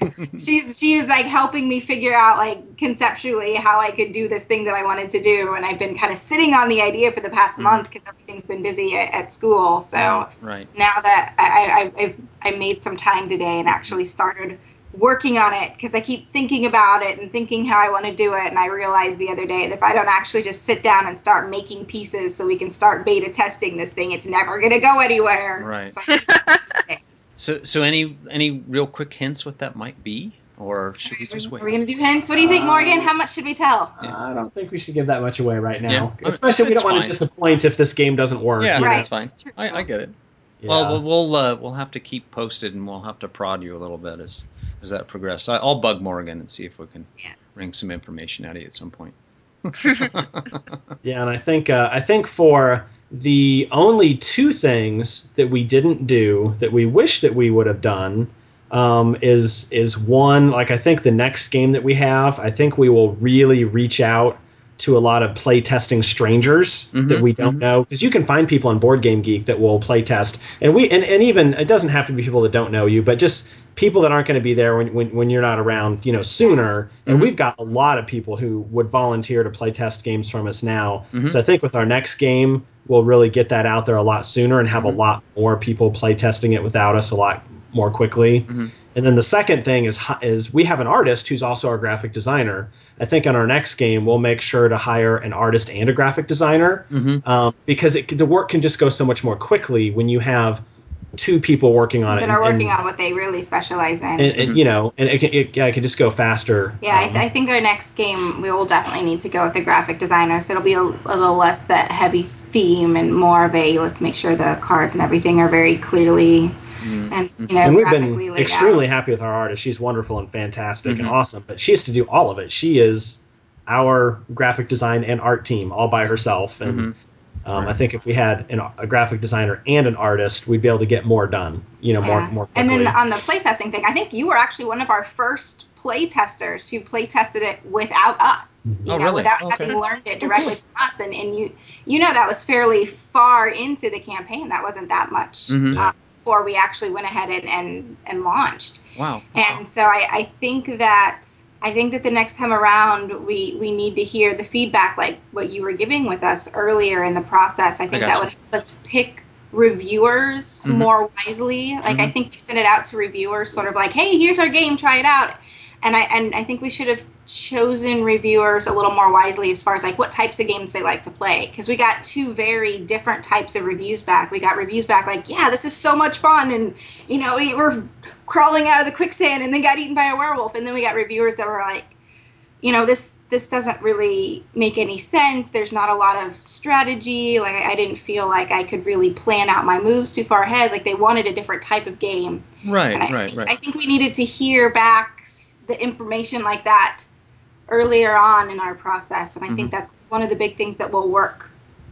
she's she is like helping me figure out like conceptually how I could do this thing that I wanted to do, and I've been kind of sitting on the idea for the past Mhm. month because everything's been busy at, at school. So Right, right. now that I, I I've I made some time today and actually started working on it because I keep thinking about it and thinking how I want to do it, and I realized the other day that if I don't actually just sit down and start making pieces so we can start beta testing this thing, it's never going to go anywhere. Right. So, I need to do this today. So, so any any real quick hints what that might be, or should we just Are wait? we going to do hints? What do you think, Morgan? How much should we tell? Yeah. I don't think we should give that much away right now. Yeah, I mean, Especially we it's don't want to fine. disappoint if this game doesn't work. Yeah, you know? Right. that's fine. That's true. I, I get it. Yeah. Well, we'll we'll, uh, we'll have to keep posted, and we'll have to prod you a little bit as as that progresses. I- I'll bug Morgan and see if we can Yeah. wring some information out of you at some point. Yeah, and I think uh, I think for the only two things that we didn't do that we wish that we would have done um, is is one, like I think the next game that we have, I think we will really reach out to a lot of play testing strangers Mhm, that we don't mhm. know, because you can find people on Board Game Geek that will play test, and we and, and even it doesn't have to be people that don't know you, but just people that aren't going to be there when, when, when you're not around, you know, sooner. And Mhm. we've got a lot of people who would volunteer to play test games from us now. Mhm. So I think with our next game, we'll really get that out there a lot sooner and have Mhm. a lot more people play testing it without us a lot more quickly. Mhm. And then the second thing is is we have an artist who's also our graphic designer. I think on our next game, we'll make sure to hire an artist and a graphic designer, Mhm. um, because it, the work can just go so much more quickly when you have two people working on it. that and, are working and, on what they really specialize in. and, and you know, and it, can- it, yeah, it can just go faster. Yeah, I, Um, th- I think our next game we will definitely need to go with a graphic designer, so it'll be a, a little less that heavy theme and more of a let's make sure the cards and everything are very clearly Mhm. and you know and we've graphically been laid extremely out. happy with our artist. She's wonderful and fantastic and Mhm. awesome, but she has to do all of it. She is our graphic design and art team all by herself. And Mhm. um, I Right. think if we had an, a graphic designer and an artist, we'd be able to get more done, you know, more Yeah. more And quickly. then on the playtesting thing, I think you were actually one of our first play testers who play tested it without us, you Oh, know, really? without Okay. having learned it Oh, directly cool. from us. And, and you, you know, that was fairly far into the campaign. That wasn't that much Mhm. Yeah. um, before we actually went ahead and, and, and launched. Wow. And so I, I think that I think that the next time around we, we need to hear the feedback like what you were giving with us earlier in the process. I think that gotcha. would help us pick reviewers Mhm. more wisely. Like I Mhm. think we sent it out to reviewers sort of like, hey, here's our game, try it out. And I and I think we should have chosen reviewers a little more wisely as far as like what types of games they like to play, because we got two very different types of reviews back. We got reviews back like, yeah, this is so much fun, and you know, we were crawling out of the quicksand and then got eaten by a werewolf. And then we got reviewers that were like, you know, this this doesn't really make any sense. There's not a lot of strategy. Like I didn't feel like I could really plan out my moves too far ahead. Like they wanted a different type of game. Right. And I, Right. think, Right. I think we needed to hear back the information like that earlier on in our process. And I Mhm. think that's one of the big things that we'll work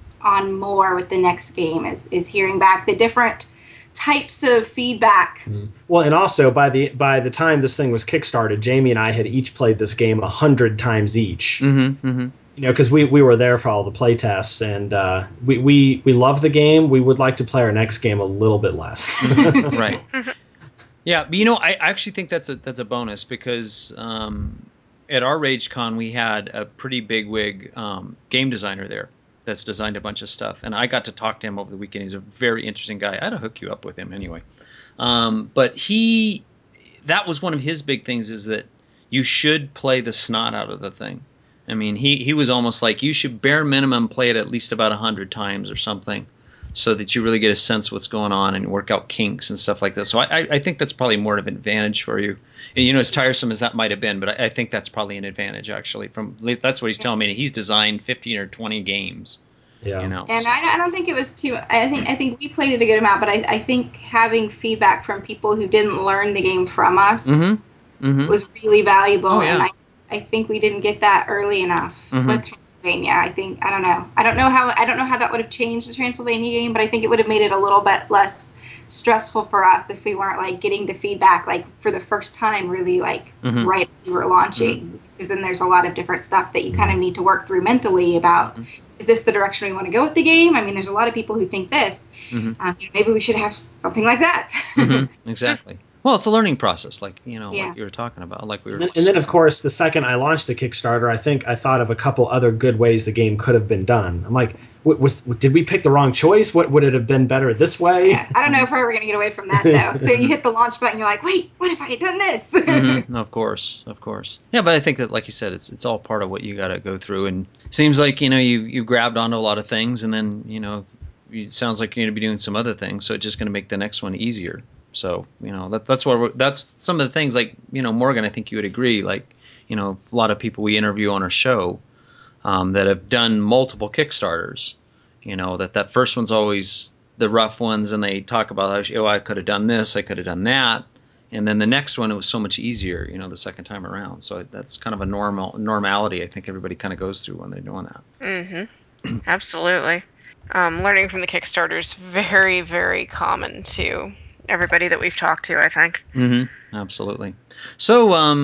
on more with the next game is is hearing back the different types of feedback. Well, and also by the by the time this thing was kickstarted, Jamie and I had each played this game a hundred times each. Mhm. Mhm. You know, because we, we were there for all the play tests, and uh, we, we we love the game. We would like to play our next game a little bit less. Right. Yeah, but you know, I I actually think that's a that's a bonus because um, at our RageCon we had a pretty big wig um, game designer there that's designed a bunch of stuff, and I got to talk to him over the weekend. He's a very interesting guy. I had to hook you up with him anyway. Um, but he, that was one of his big things is that you should play the snot out of the thing. I mean, he he was almost like you should bare minimum play it at least about a hundred times or something, so that you really get a sense of what's going on and work out kinks and stuff like that. So I, I think that's probably more of an advantage for you. And, you know, as tiresome as that might have been, but I, I think that's probably an advantage actually. From that's what he's telling me. He's designed fifteen or twenty games. Yeah. You know, And so. I, I don't think it was too. I think I think we played it a good amount, but I, I think having feedback from people who didn't learn the game from us Mm-hmm. Mm-hmm. was really valuable. Oh, yeah. And I, I think we didn't get that early enough Mhm. with Transylvania. I think I don't know. I don't know how I don't know how that would have changed the Transylvania game, but I think it would have made it a little bit less stressful for us if we weren't like getting the feedback like for the first time really like Mhm. right as we were launching, because then there's a lot of different stuff that you kind of need to work through mentally about. Mhm. Is this the direction we want to go with the game? I mean, there's a lot of people who think this. Mhm. Um, you know, maybe we should have something like that. Mm-hmm. Exactly. Well, it's a learning process, like you know, Yeah. like you were talking about, like we were. And then, and then, of discussing. course, the second I launched the Kickstarter, I think I thought of a couple other good ways the game could have been done. I'm like, what, was did we pick the wrong choice? What would it have been better this way? Yeah, I don't know if we're ever going to get away from that, though. So you hit the launch button, you're like, wait, what if I had done this? Mm-hmm. Of course, of course. Yeah, but I think that, like you said, it's it's all part of what you got to go through. And it seems like you know you you grabbed onto a lot of things, and then you know it sounds like you're going to be doing some other things, so it's just going to make the next one easier. So you know that that's what we're, that's some of the things like you know Morgan, I think you would agree. Like you know a lot of people we interview on our show um, that have done multiple Kickstarters. You know that that first one's always the rough ones, and they talk about oh I could have done this, I could have done that. And then the next one, it was so much easier, you know, the second time around. So that's kind of a normal normality I think everybody kind of goes through when they're doing that. Mm-hmm. Absolutely. Um, learning from the Kickstarter is very, very common to everybody that we've talked to, I think. Mm-hmm. Absolutely. So um,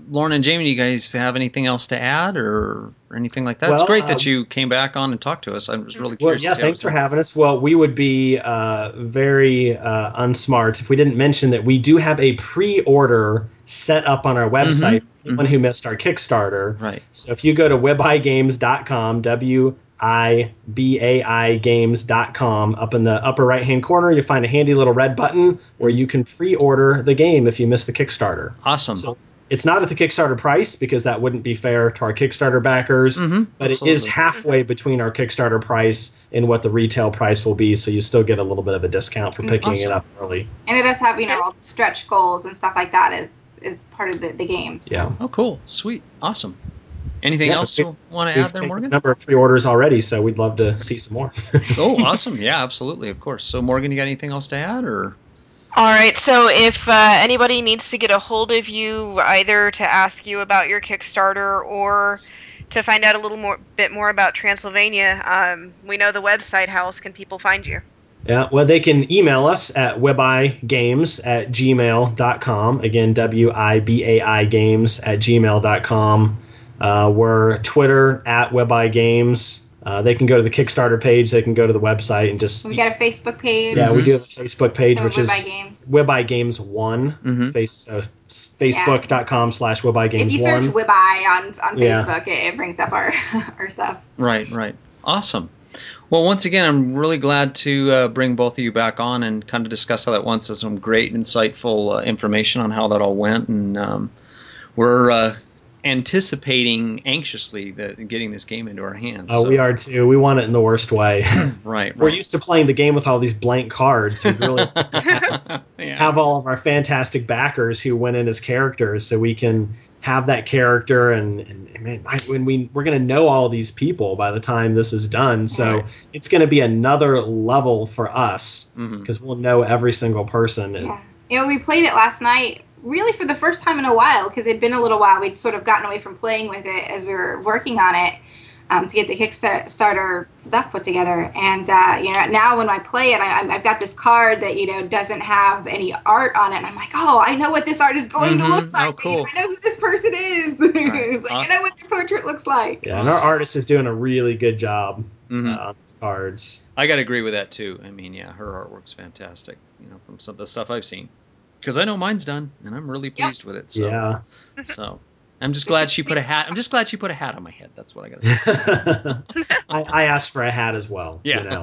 Lauren and Jamie, do you guys have anything else to add or, or anything like that? It's Well, great uh, that you came back on and talked to us. I was really Well, curious. yeah, to see how thanks it for was having us. Well, we would be uh, very uh, unsmart if we didn't mention that we do have a pre-order set up on our website Mhm, for anyone mhm. who missed our Kickstarter. Right. So if you go to wibbai games dot com, W I B A I games dot com, up in the upper right-hand corner, you'll find a handy little red button where you can pre-order the game if you missed the Kickstarter. Awesome. So it's not at the Kickstarter price because that wouldn't be fair to our Kickstarter backers, Mhm, but absolutely. it is halfway between our Kickstarter price and what the retail price will be, so you still get a little bit of a discount for picking Awesome. it up early. And it does have, you know, all the stretch goals and stuff like that is is part of the, the game. So. Yeah. Oh, cool. Sweet. Awesome. Anything Yeah, else we- you want to We've add there, taken Morgan? a number of pre-orders already, so we'd love to see some more. Oh, awesome. Yeah, absolutely. Of course. So, Morgan, you got anything else to add or? All right, so if uh, anybody needs to get a hold of you, either to ask you about your Kickstarter or to find out a little more bit more about Transylvania, um, we know the website. How else can people find you? Yeah, well, they can email us at wibaigames at gmail dot com. Again, W I B A I games at gmail dot com. Uh, we're Twitter at wibaigames. Uh, they can go to the Kickstarter page. They can go to the website and just... We got a Facebook page. Yeah, we Mhm. do have a Facebook page, So which Wibbai is Games. Wibbai Games one. Mhm. Face, uh, Facebook dot com slash Wibbai Games If you search one. Wibbai on, on Yeah. Facebook, it, it brings up our, our stuff. Right, right. Awesome. Well, once again, I'm really glad to uh, bring both of you back on and kind of discuss how that went. So some great, insightful uh, information on how that all went. And um, we're uh, anticipating anxiously that getting this game into our hands. Oh, so. we are too. We want it in the worst way. Right, We're right. used to playing the game with all these blank cards. We'd really like to have, Yeah. have all of our fantastic backers who went in as characters, so we can have that character. And, and, and man, I, when we we're going to know all these people by the time this is done, so Right. it's going to be another level for us Mhm. because we'll know every single person. Yeah. You know, we played it last night, really for the first time in a while, because it'd been a little while. We'd sort of gotten away from playing with it as we were working on it um, to get the Kickstarter stuff put together. And, uh, you know, now when I play it, I, I've got this card that, you know, doesn't have any art on it. And I'm like, oh, I know what this art is going Mhm. to look like. Oh, cool. I know who this person is. Right. It's like, Awesome. I know what their portrait looks like. Yeah, and our Awesome. artist is doing a really good job Mhm. uh, on these cards. I got to agree with that too. I mean, yeah, her artwork's fantastic. You know, from some of the stuff I've seen, because I know mine's done, and I'm really pleased with it. So, Yeah. so I'm just glad she put a hat. I'm just glad she put a hat on my head. That's what I got to say. I, I asked for a hat as well. Yeah. You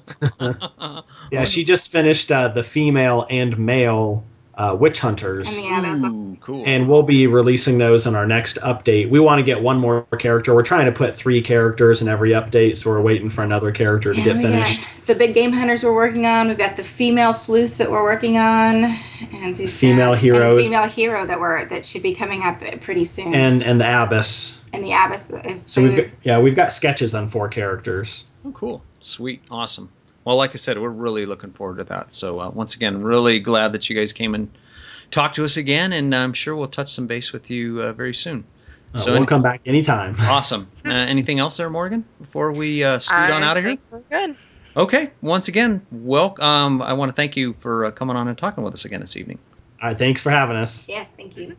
know. Yeah, she just finished uh, the female and male uh, witch hunters, And yeah, those look Ooh, cool. and we'll be releasing those in our next update. We want to get one more character. We're trying to put three characters in every update, so we're waiting for another character to Yeah, get we finished. got the big game hunters we're working on. We've got the female sleuth that we're working on, and we've Female got, heroes. and female hero that we're that should be coming up pretty soon. And and the abbess. And the abbess is So we've got yeah we've got sketches on four characters. Oh, cool. Sweet. Awesome. Well, like I said, we're really looking forward to that. So, uh, once again, really glad that you guys came and talked to us again, and I'm sure we'll touch some base with you uh, very soon. Uh, So, we'll any- come back anytime. awesome. Uh, anything else there, Morgan, before we uh, scoot on I out of here? think we're good. Okay. Once again, welcome. Um, I want to thank you for uh, coming on and talking with us again this evening. All right, thanks for having us. yes, thank you.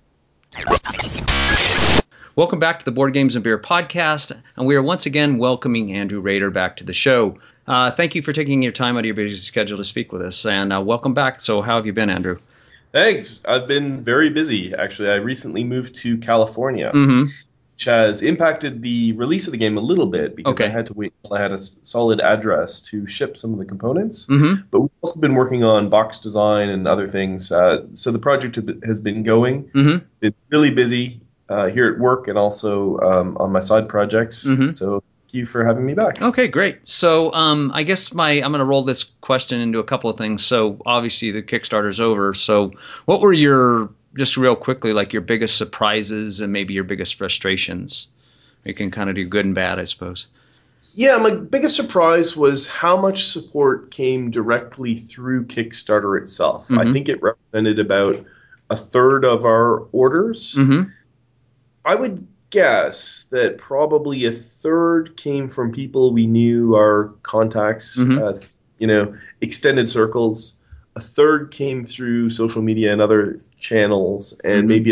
Welcome back to the Board Games and Beer podcast, and we are once again welcoming Andrew Rader back to the show. Uh, thank you for taking your time out of your busy schedule to speak with us, and uh, welcome back. So, how have you been, Andrew? Thanks. I've been very busy, actually. I recently moved to California, Mm-hmm. which has impacted the release of the game a little bit because Okay. I had to wait until I had a s- solid address to ship some of the components. Mm-hmm. But we've also been working on box design and other things. Uh, so the project has been going. Mm-hmm. Been really busy uh, here at work and also um, on my side projects. Mhm. So thank you for having me back. Okay, great. So, um, I guess my I'm going to roll this question into a couple of things. So, obviously, the Kickstarter's over. So, what were your just real quickly like your biggest surprises and maybe your biggest frustrations? You can kind of do good and bad, I suppose. Yeah, my biggest surprise was how much support came directly through Kickstarter itself. I Mhm. think it represented about a third of our orders. Mm-hmm. I would guess that probably a third came from people we knew, our contacts, Mhm. uh, you know, extended circles. A third came through social media and other channels, and Mhm. maybe a third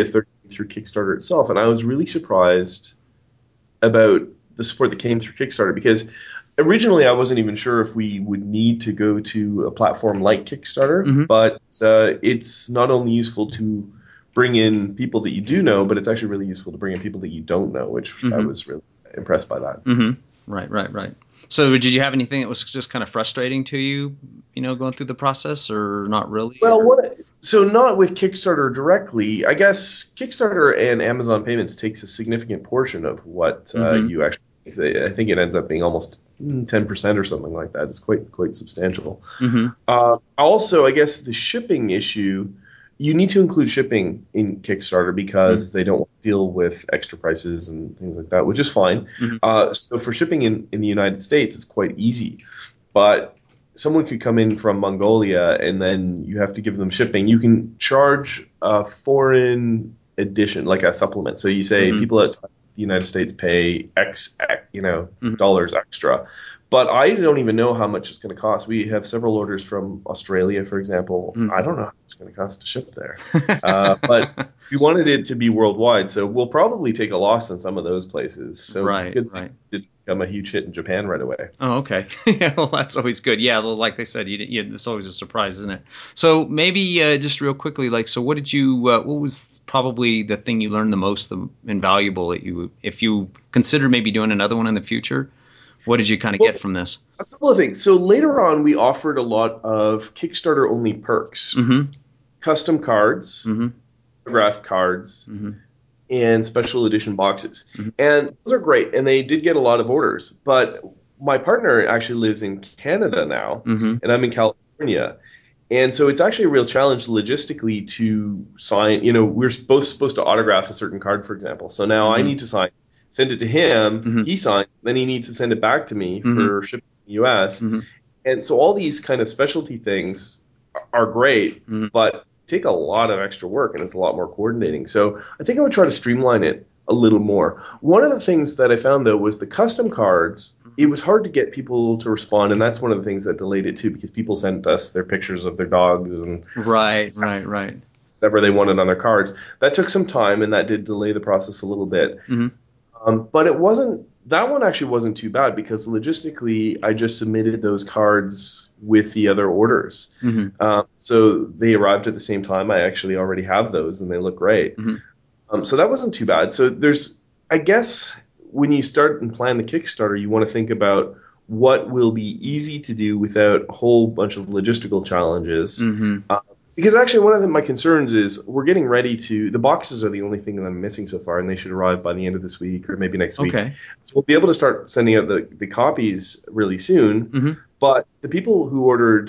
through Kickstarter itself, and I was really surprised about the support that came through Kickstarter, because originally I wasn't even sure if we would need to go to a platform like Kickstarter, Mm-hmm. but uh, it's not only useful to bring in people that you do know, but it's actually really useful to bring in people that you don't know, which Mm-hmm. I was really impressed by that. Mm-hmm. Right, right, right. So did you have anything that was just kind of frustrating to you, you know, going through the process, or not really? Well, what, so not with Kickstarter directly. I guess Kickstarter and Amazon Payments takes a significant portion of what uh, Mm-hmm. you actually. I think it ends up being almost ten percent or something like that. It's quite quite substantial. Mm-hmm. Uh, also, I guess the shipping issue, you need to include shipping in Kickstarter because Mm-hmm. they don't want to deal with extra prices and things like that, which is fine. Mm-hmm. Uh, so for shipping in, in the United States, it's quite easy. But someone could come in from Mongolia and then you have to give them shipping. You can charge a foreign edition, like a supplement. So you say Mm-hmm. people outside the United States pay X, you know, Mm-hmm. dollars extra. But I don't even know how much it's going to cost. We have several orders from Australia, for example. Mm-hmm. I don't know how much it's going to cost to ship there. Uh, but we wanted it to be worldwide, so we'll probably take a loss in some of those places. So Right, good right. thing it didn't become a huge hit in Japan right away. Oh, okay. Yeah, well, that's always good. Yeah, well, like they said, you, you, it's always a surprise, isn't it? So maybe uh, just real quickly, like, so what did you? Uh, what was probably the thing you learned the most the, invaluable that you, if you consider maybe doing another one in the future, what did you kind of Well, get from this? A couple of things. So later on, we offered a lot of Kickstarter only perks, Mm-hmm. custom cards, Mm-hmm. autographed cards, Mm-hmm. and special edition boxes. Mhm. And those are great, and they did get a lot of orders. But my partner actually lives in Canada now, Mm-hmm. and I'm in California. And so it's actually a real challenge logistically to sign. You know, we're both supposed to autograph a certain card, for example. So now I Mhm. need to sign, send it to him, Mhm. he signs, then he needs to send it back to me Mhm. for shipping to the U S. Mhm. And so all these kind of specialty things are great, Mhm. but take a lot of extra work and it's a lot more coordinating. So I think I would try to streamline it a little more. One of the things that I found though was the custom cards. It was hard to get people to respond, and that's one of the things that delayed it too, because people sent us their pictures of their dogs and Right, right, right. whatever they wanted on their cards. That took some time, and that did delay the process a little bit. Mhm. Um, but it wasn't. That one actually wasn't too bad because logistically, I just submitted those cards with the other orders. Mhm. Um, so they arrived at the same time. I actually already have those, and they look great. Mhm. Um, so that wasn't too bad. So there's, I guess, when you start and plan the Kickstarter, you want to think about what will be easy to do without a whole bunch of logistical challenges. Mhm. Uh, because actually, one of the, my concerns is we're getting ready to. The boxes are the only thing that I'm missing so far, and they should arrive by the end of this week or maybe next week. Okay. So we'll be able to start sending out the, the copies really soon. Mhm. But the people who ordered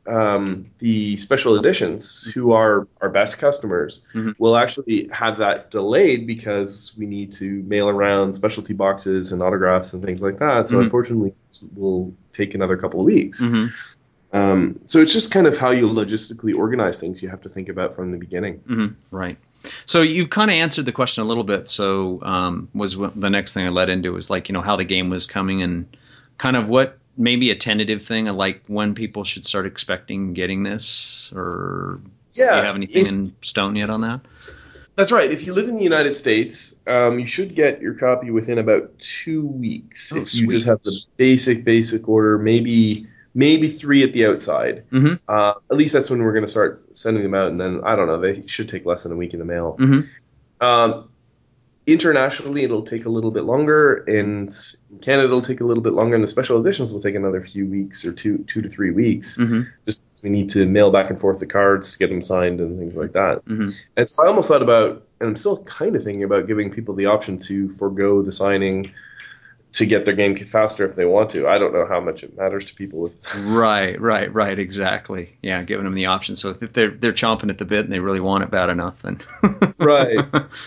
um, the special editions, who are our best customers, Mhm. will actually have that delayed because we need to mail around specialty boxes and autographs and things like that. So Mhm. unfortunately, it will take another couple of weeks. Mhm. Um, so it's just kind of how you logistically organize things you have to think about from the beginning. Mhm. Right. So you kind of answered the question a little bit. So um, was what the next thing I led into was like, you know, how the game was coming and kind of what maybe a tentative thing of like when people should start expecting getting this, or do you Yeah, have anything if- in stone yet on that? That's right. If you live in the United States, um, you should get your copy within about two weeks. Oh, if you sweet. just have the basic, basic order, maybe maybe three at the outside. Mm-hmm. Uh, at least that's when we're going to start sending them out. And then, I don't know, they should take less than a week in the mail. Mm-hmm. Um, internationally, it'll take a little bit longer. And in Canada, it'll take a little bit longer. And the special editions will take another few weeks or two, two to three weeks. Mm-hmm. Just because we need to mail back and forth the cards to get them signed and things like that. Mm-hmm. And so I almost thought about, and I'm still kind of thinking about giving people the option to forego the signing to get their game faster if they want to. I don't know how much it matters to people. With Right, right, right, exactly. Yeah, giving them the option. So if they're they're chomping at the bit and they really want it bad enough, then Right.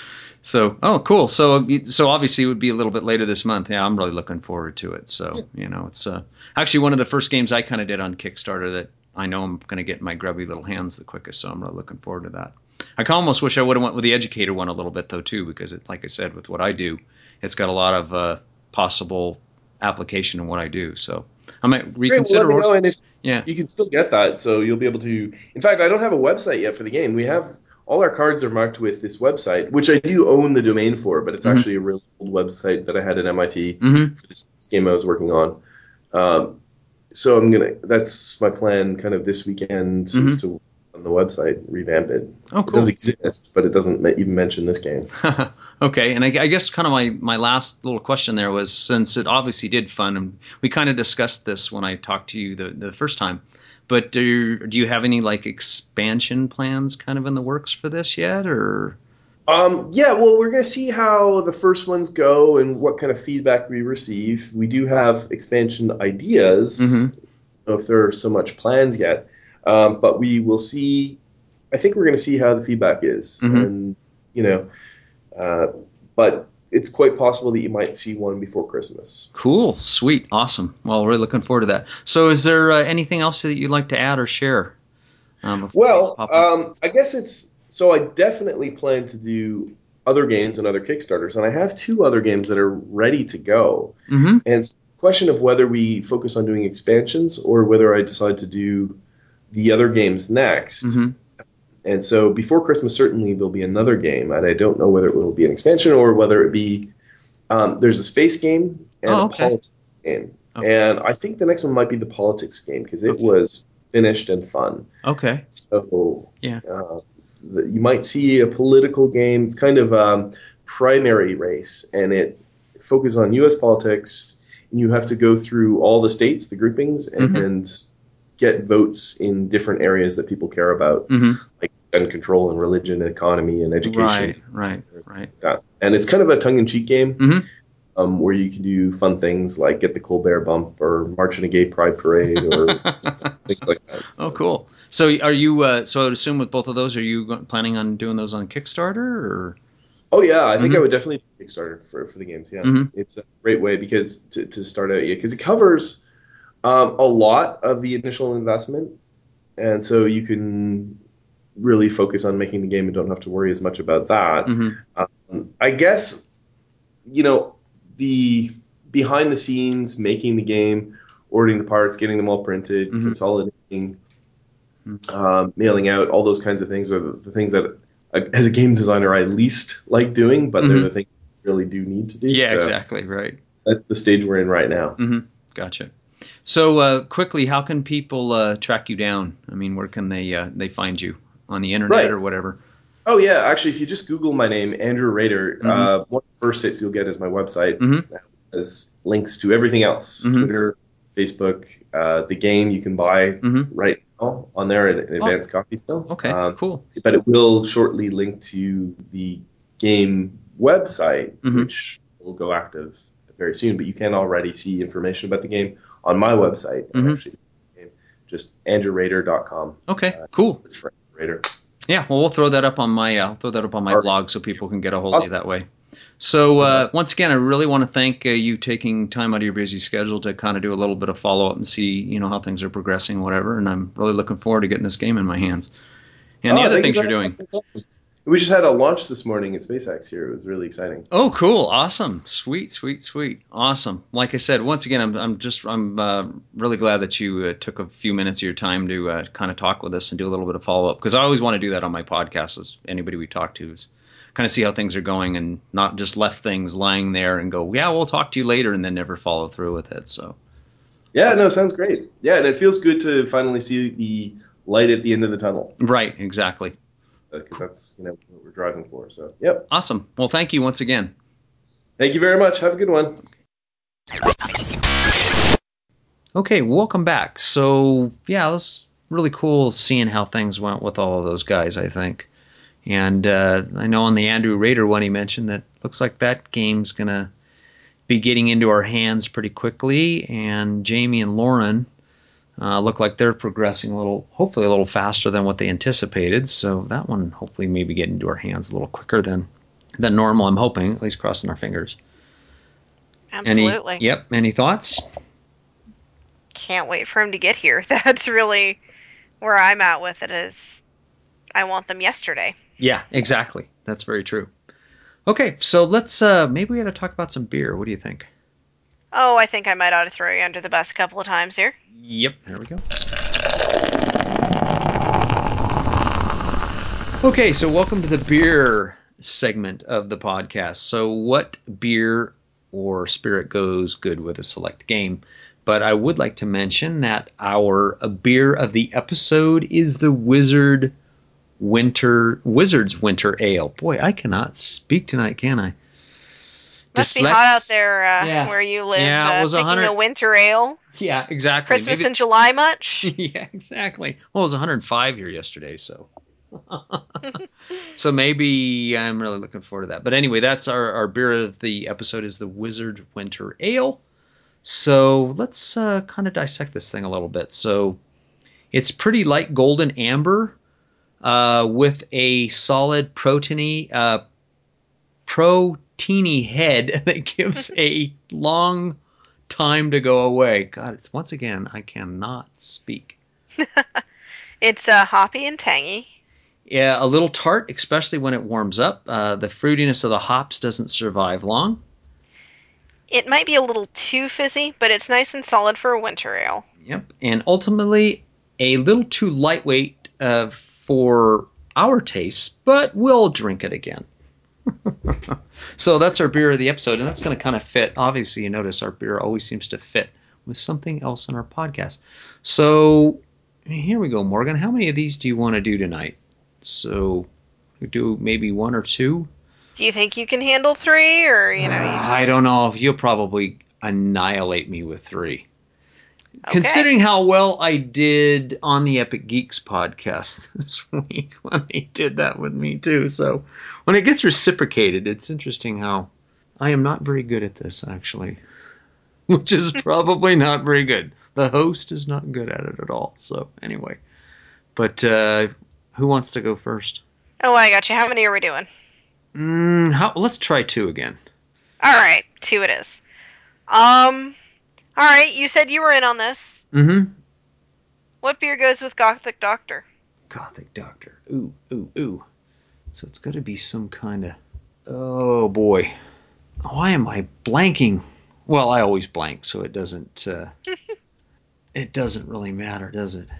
So, oh, cool. So, so obviously it would be a little bit later this month. Yeah, I'm really looking forward to it. So, you know, it's uh, actually one of the first games I kind of did on Kickstarter that I know I'm going to get in my grubby little hands the quickest. So I'm really looking forward to that. I almost wish I would have went with the Educator one a little bit though too, because it, like I said, with what I do, it's got a lot of uh, possible application in what I do. So I might reconsider. Great, well, let me know, and if yeah. you can still get that, so you'll be able to. In fact, I don't have a website yet for the game. We have all our cards are marked with this website, which I do own the domain for, but it's Mhm. actually a really old website that I had at M I T Mhm. for this game I was working on. Um, so I'm gonna. That's my plan, kind of this weekend, Mhm. is to on the website revamp it. Oh, It cool. does exist, but it doesn't ma- even mention this game. Okay, and I, I guess kind of my, my last little question there was, since it obviously did fun, and we kind of discussed this when I talked to you the, the first time, but do, do you have any like expansion plans kind of in the works for this yet, or? Um, yeah, well, we're going to see how the first ones go and what kind of feedback we receive. We do have expansion ideas. Mhm. I don't know if there are so much plans yet, um, but we will see. I think we're going to see how the feedback is, Mhm. and you know, uh, but it's quite possible that you might see one before Christmas. Cool, sweet, awesome. Well, we're looking forward to that. So, is there uh, anything else that you'd like to add or share? Um, before we Well, pop on? um, I guess it's so. I definitely plan to do other games and other Kickstarters, and I have two other games that are ready to go. Mhm. And it's a question of whether we focus on doing expansions or whether I decide to do the other games next. Mhm. And so before Christmas, certainly there'll be another game, and I don't know whether it will be an expansion or whether it be um, there's a space game and Oh, a okay. politics game. Okay. And I think the next one might be the politics game because it Okay. was finished and fun. Okay. So Yeah. uh, the, you might see a political game. It's kind of um, primary race, and it focuses on U S politics. You have to go through all the states, the groupings, and, Mhm. and get votes in different areas that people care about, Mhm. like gun control and religion, and economy, and education. Right. Right. Right. That. And it's kind of a tongue-in-cheek game Mhm. um, where you can do fun things like get the Colbert bump or march in a gay pride parade or things like that. So Oh, it's- cool. So, are you? Uh, so, I would assume with both of those, are you go- planning on doing those on Kickstarter, or? Oh yeah, I think Mhm. I would definitely do Kickstarter for, for the games. Yeah, Mhm. it's a great way because to, to start out, yeah, because it covers um, a lot of the initial investment, and so you can really focus on making the game and don't have to worry as much about that. Mhm. Um, I guess you know the behind the scenes making the game, ordering the parts, getting them all printed, Mhm. consolidating, Mhm. um, mailing out, all those kinds of things are the, the things that, uh, as a game designer, I least like doing, but they're Mhm. the things you really do need to do. Yeah. So Exactly. Right. that's the stage we're in right now. Mhm. Gotcha. So, uh, quickly, how can people uh, track you down? I mean, where can they uh, they find you on the internet Right. or whatever? Oh yeah, actually, if you just Google my name, Andrew Rader, Mhm. uh, one of the first hits you'll get is my website. Mhm. Has links to everything else: Mhm. Twitter, Facebook, uh, the game you can buy Mhm. right now on there in, in Oh. advanced copy still. Okay. Um, Cool. but it will shortly link to the game website, Mhm. which will go active very soon. But you can already see information about the game on my website. And Mhm. actually, just andrew rader dot com. Okay. Uh, Cool. search for Andrew Rader. Yeah. Well, we'll throw that up on my uh, I'll throw that up on my All right. blog so people can get a hold of you Awesome. that way. So uh, once again, I really want to thank uh, you taking time out of your busy schedule to kind of do a little bit of follow up and see, you know, how things are progressing, whatever. And I'm really looking forward to getting this game in my hands. And the Oh, other thank you things you're very doing. much. We just had a launch this morning at SpaceX here. It was really exciting. Oh, cool! Awesome! Sweet, sweet, sweet! Awesome! Like I said, once again, I'm I'm just I'm uh, really glad that you uh, took a few minutes of your time to uh, kind of talk with us and do a little bit of follow up, because I always want to do that on my podcast. As anybody we talk to is kind of see how things are going and not just left things lying there and go, yeah, we'll talk to you later, and then never follow through with it. So Yeah, no, sounds great. Yeah, and it feels good to finally see the light at the end of the tunnel, right, exactly. because that's you know what we're driving for. So, yep. Awesome. Well, thank you once again. Thank you very much. Have a good one. Okay, welcome back. So yeah, it was really cool seeing how things went with all of those guys, I think. And uh, I know on the Andrew Rader one, he mentioned that looks like that game's going to be getting into our hands pretty quickly. And Jamie and Lauren uh, look like they're progressing a little, hopefully a little faster than what they anticipated. So that one hopefully maybe get into our hands a little quicker than than normal, I'm hoping, at least crossing our fingers. Absolutely. Any, yep, any thoughts? Can't wait for him to get here. That's really where I'm at with it is I want them yesterday. Yeah, exactly. That's very true. Okay, so let's uh maybe we got to talk about some beer. What do you think? Oh, I think I might ought to throw you under the bus a couple of times here. Yep, there we go. Okay, so welcome to the beer segment of the podcast. So what beer or spirit goes good with a select game? But I would like to mention that our uh, beer of the episode is the Wizard Winter Wizard's Winter Ale. Boy, I cannot speak tonight, can I? Must be Dyslex- hot out there uh, Yeah. where you live. Yeah, it uh, was picking one hundred a winter ale. Yeah, exactly. Christmas Maybe- in July much? Yeah, exactly. Well, it was one hundred five here yesterday, so. So maybe I'm really looking forward to that. But anyway, that's our, our beer of the episode is the Wizard Winter Ale. So let's uh, kind of dissect this thing a little bit. So it's pretty light golden amber uh, with a solid proteiny, uh, proteiny head that gives a long time to go away. God, it's once again, I cannot speak. It's uh, hoppy and tangy. Yeah, a little tart, especially when it warms up. Uh, the fruitiness of the hops doesn't survive long. It might be a little too fizzy, but it's nice and solid for a winter ale. Yep. And ultimately, a little too lightweight uh, for our tastes, but we'll drink it again. So that's our beer of the episode, and that's going to kind of fit. Obviously, you notice our beer always seems to fit with something else in our podcast. So here we go, Morgan. How many of these do you want to do tonight? So we do maybe one or two. Do you think you can handle three, or you know? You just... I don't know. You'll probably annihilate me with three. Okay. Considering how well I did on the Epic Geeks podcast this week when they did that with me too. So when it gets reciprocated, it's interesting how I am not very good at this actually, which is probably not very good. The host is not good at it at all. So anyway, but uh, who wants to go first? Oh, I got you. How many are we doing? Mm, how, let's try two again. All right, two it is. Um, all right. You said you were in on this. Mm-hmm. What beer goes with Gothic Doctor? Gothic Doctor. Ooh, ooh, ooh. So it's got to be some kind of... Oh, boy. Why am I blanking? Well, I always blank, so it doesn't... Uh, it doesn't really matter, does it?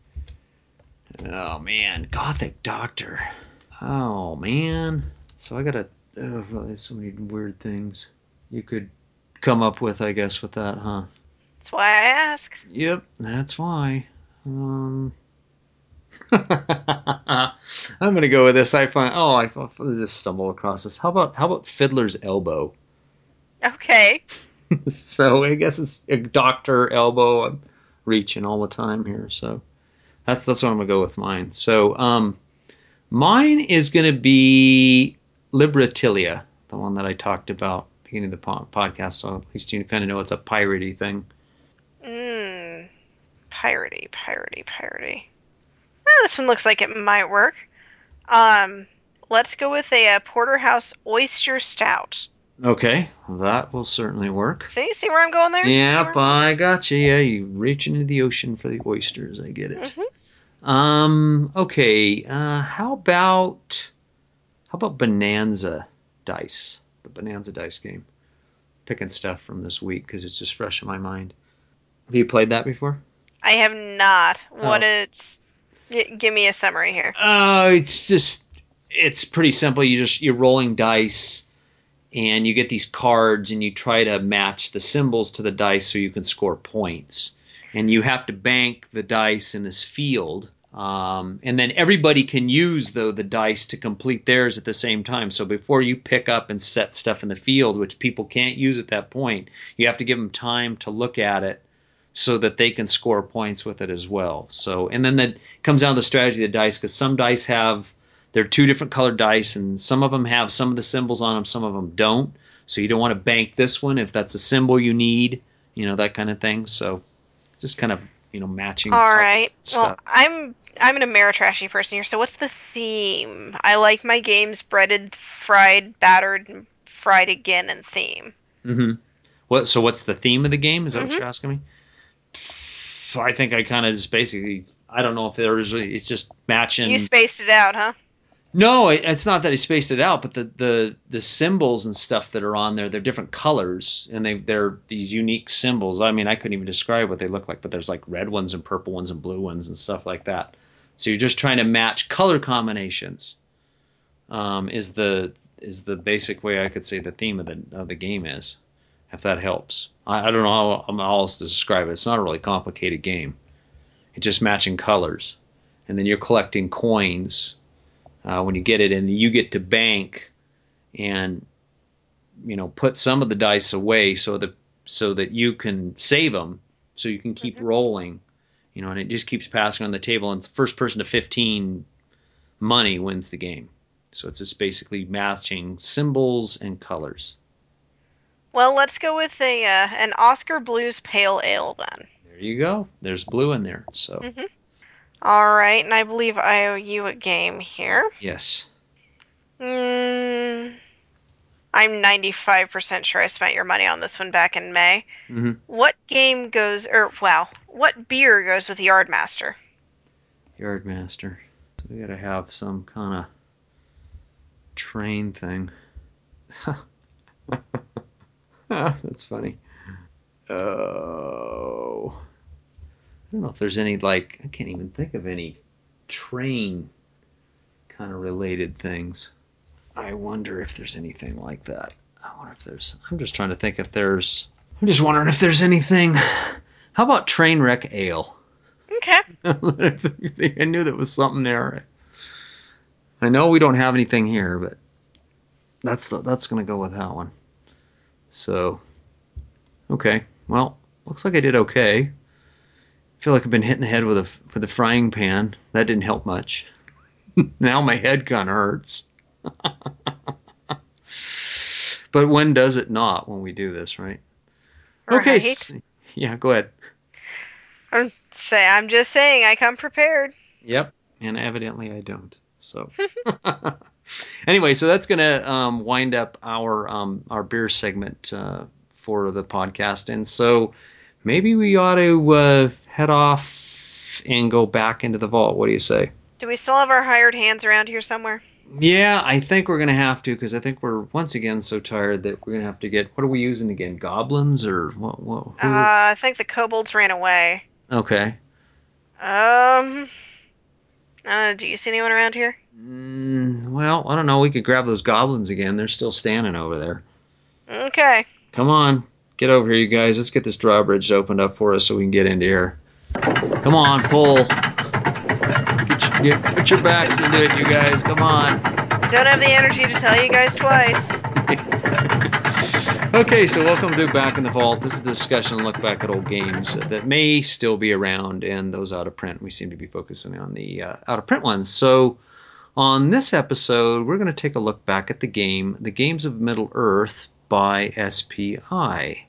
Oh, man. Gothic Doctor. Oh, man. So I got to... Oh, there's so many weird things you could come up with, I guess, with that, huh? That's why I asked. Yep, that's why. Um... I'm gonna go with this. I find oh I just stumbled across this. How about how about Fiddler's Elbow? Okay. So I guess it's a doctor elbow. I'm reaching all the time here, so that's that's what I'm gonna go with mine. So um, mine is gonna be Libratilia, the one that I talked about at the beginning of the po- podcast. So at least you kind of know it's a piratey thing. Mmm. Piratey, piratey, piratey. Oh, this one looks like it might work. Um, let's go with a, uh Porterhouse Oyster Stout. Okay, that will certainly work. See, see where I'm going there? Yep, See where- I gotcha. Yeah, you reach into the ocean for the oysters. I get it. Mhm. Um. Okay. Uh. How about how about Bonanza Dice? The Bonanza Dice game. Picking stuff from this week because it's just fresh in my mind. Have you played that before? I have not. What Oh. is? G- give me a summary here. Uh. It's just it's pretty simple. You just you're rolling dice. And you get these cards and you try to match the symbols to the dice so you can score points. And you have to bank the dice in this field. Um, and then everybody can use, though, the dice to complete theirs at the same time. So before you pick up and set stuff in the field, which people can't use at that point, you have to give them time to look at it so that they can score points with it as well. So, and then that comes down to the strategy of the dice, because some dice have... They're two different colored dice, and some of them have some of the symbols on them, some of them don't. So you don't want to bank this one if that's a symbol you need, you know, that kind of thing. So just kind of, you know, matching All colors right. and stuff. Well, I'm I'm an Ameritrashy person here. So what's the theme? I like my games breaded, fried, battered, and fried again in theme. Mm-hmm. What? So what's the theme of the game? Is that what Mhm. you're asking me? I think I kind of just basically, I don't know if there's, it's just matching. You spaced it out, huh? No, it- it's not that he spaced it out, but the, the, the symbols and stuff that are on there, they're different colors, and they, they're these unique symbols. I mean, I couldn't even describe what they look like, but there's like red ones and purple ones and blue ones and stuff like that. So you're just trying to match color combinations. Um, is the is the basic way I could say the theme of the of the game is, if that helps. I, I don't know how, how else to describe it. It's not a really complicated game. It's just matching colors, and then you're collecting coins uh, when you get it, and you get to bank and you know put some of the dice away so that so that you can save them, so you can keep mm-hmm. rolling, you know, and it just keeps passing on the table, and the first person to fifteen money wins the game. So it's just basically matching symbols and colors. Well, let's go with a uh, an Oscar Blues Pale Ale then. There you go. There's blue in there. So. Mm-hmm. All right, and I believe I owe you a game here. Yes. Mm, I'm ninety-five percent sure I spent your money on this one back in May. Mm-hmm. What game goes, or wow, what beer goes with Yardmaster? Yardmaster. So we gotta have some kind of train thing. That's funny. Oh. I don't know if there's any, like, I can't even think of any train kind of related things. I wonder if there's anything like that. I wonder if there's, I'm just trying to think if there's, I'm just wondering if there's anything. How about Trainwreck Ale? Okay. I knew there was something there. I know we don't have anything here, but that's the, that's going to go with that one. So, okay. Well, looks like I did okay. I feel like I've been hitting the head with a with a frying pan. That didn't help much. Now my head kind of hurts. But when does it not when we do this, right? Right. Okay. So, yeah, go ahead. I'm say I'm just saying I come prepared. Yep, and evidently I don't. So anyway, so that's gonna um, wind up our um, our beer segment uh, for the podcast, and so maybe we ought to uh, head off and go back into the vault. What do you say? Do we still have our hired hands around here somewhere? Yeah, I think we're gonna have to, because I think we're once again so tired that we're gonna have to get. What are we using again? Goblins or what? what who? Uh, I think the kobolds ran away. Okay. Um. Uh, do you see anyone around here? Mm, well, I don't know. We could grab those goblins again. They're still standing over there. Okay. Come on. Get over here, you guys. Let's get this drawbridge opened up for us so we can get into here. Come on, pull. Get your, get, put your backs into it, you guys. Come on. I don't have the energy to tell you guys twice. Okay, so welcome to Back in the Vault. This is a discussion and look back at old games that may still be around and those out of print. We seem to be focusing on the uh, out of print ones. So on this episode, we're going to take a look back at the game, The Games of Middle-earth by S P I.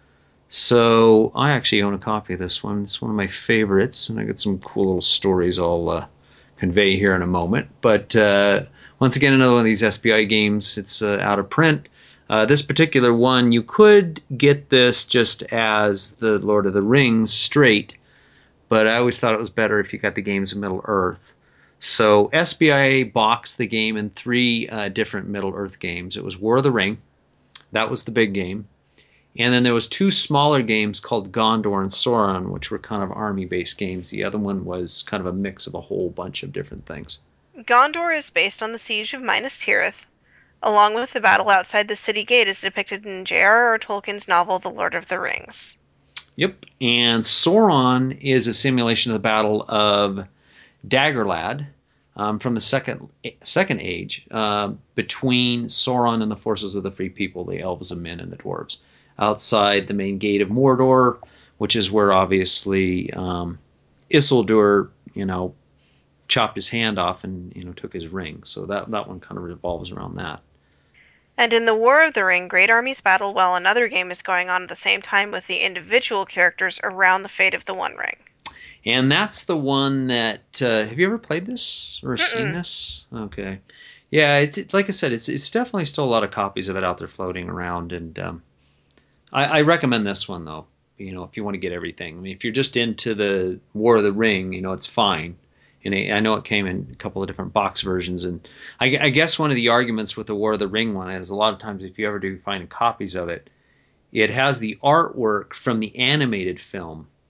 So I actually own a copy of this one. It's one of my favorites, and I got some cool little stories I'll uh, convey here in a moment. But uh, once again, another one of these S P I games. It's uh, out of print. Uh, this particular one, you could get this just as the Lord of the Rings straight, but I always thought it was better if you got the Games of Middle-earth. So S P I boxed the game in three uh, different Middle-earth games. It was War of the Ring. That was the big game. And then there was two smaller games called Gondor and Sauron, which were kind of army-based games. The other one was kind of a mix of a whole bunch of different things. Gondor is based on the siege of Minas Tirith, along with the battle outside the city gate as depicted in J R R Tolkien's novel The Lord of the Rings. Yep, and Sauron is a simulation of the Battle of Dagorlad um, from the second second age uh, between Sauron and the forces of the Free People, the elves and men and the dwarves, outside the main gate of Mordor, which is where obviously um, Isildur, you know, chopped his hand off and you know took his ring. So that that one kind of revolves around that. And in the War of the Ring, great armies battle while another game is going on at the same time with the individual characters around the fate of the One Ring. And that's the one that uh, have you ever played this or Mm-mm. seen this? Okay, yeah, it's it, like I said, it's it's definitely still a lot of copies of it out there floating around, and um, I, I recommend this one though. You know, if you want to get everything. I mean, if you're just into the War of the Ring, you know, it's fine. And I know it came in a couple of different box versions, and I, I guess one of the arguments with the War of the Ring one is a lot of times if you ever do find copies of it, it has the artwork from the animated film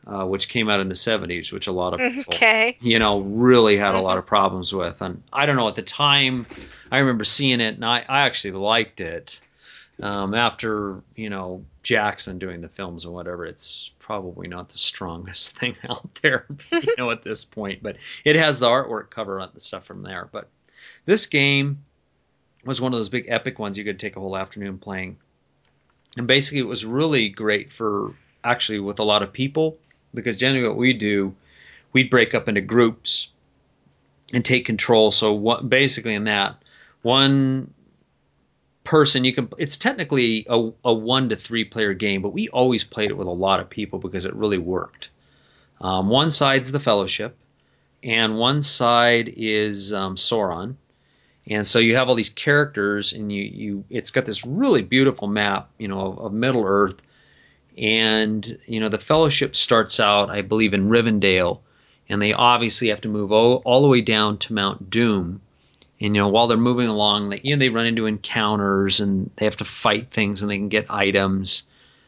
uh, which came out in the seventies, which a lot of people, Okay. you know, really had a lot of problems with. And I don't know, at the time, I remember seeing it, and I, I actually liked it. Um, after, you know, Jackson doing the films and whatever, it's probably not the strongest thing out there, you know, at this point. But it has the artwork cover on the stuff from there. But this game was one of those big epic ones you could take a whole afternoon playing. And basically, it was really great for actually with a lot of people, because generally what we do, we'd break up into groups and take control. So what, basically in that, one person, you can, it's technically a, a one to three player game, but we always played it with a lot of people because it really worked. Um, one side's the Fellowship, and one side is um, Sauron. And so you have all these characters, and you, you it's got this really beautiful map, you know, of, of Middle Earth. And, you know, the Fellowship starts out, I believe, in Rivendell, and they obviously have to move all, all the way down to Mount Doom. And, you know, while they're moving along, they, you know, they run into encounters, and they have to fight things, and they can get items.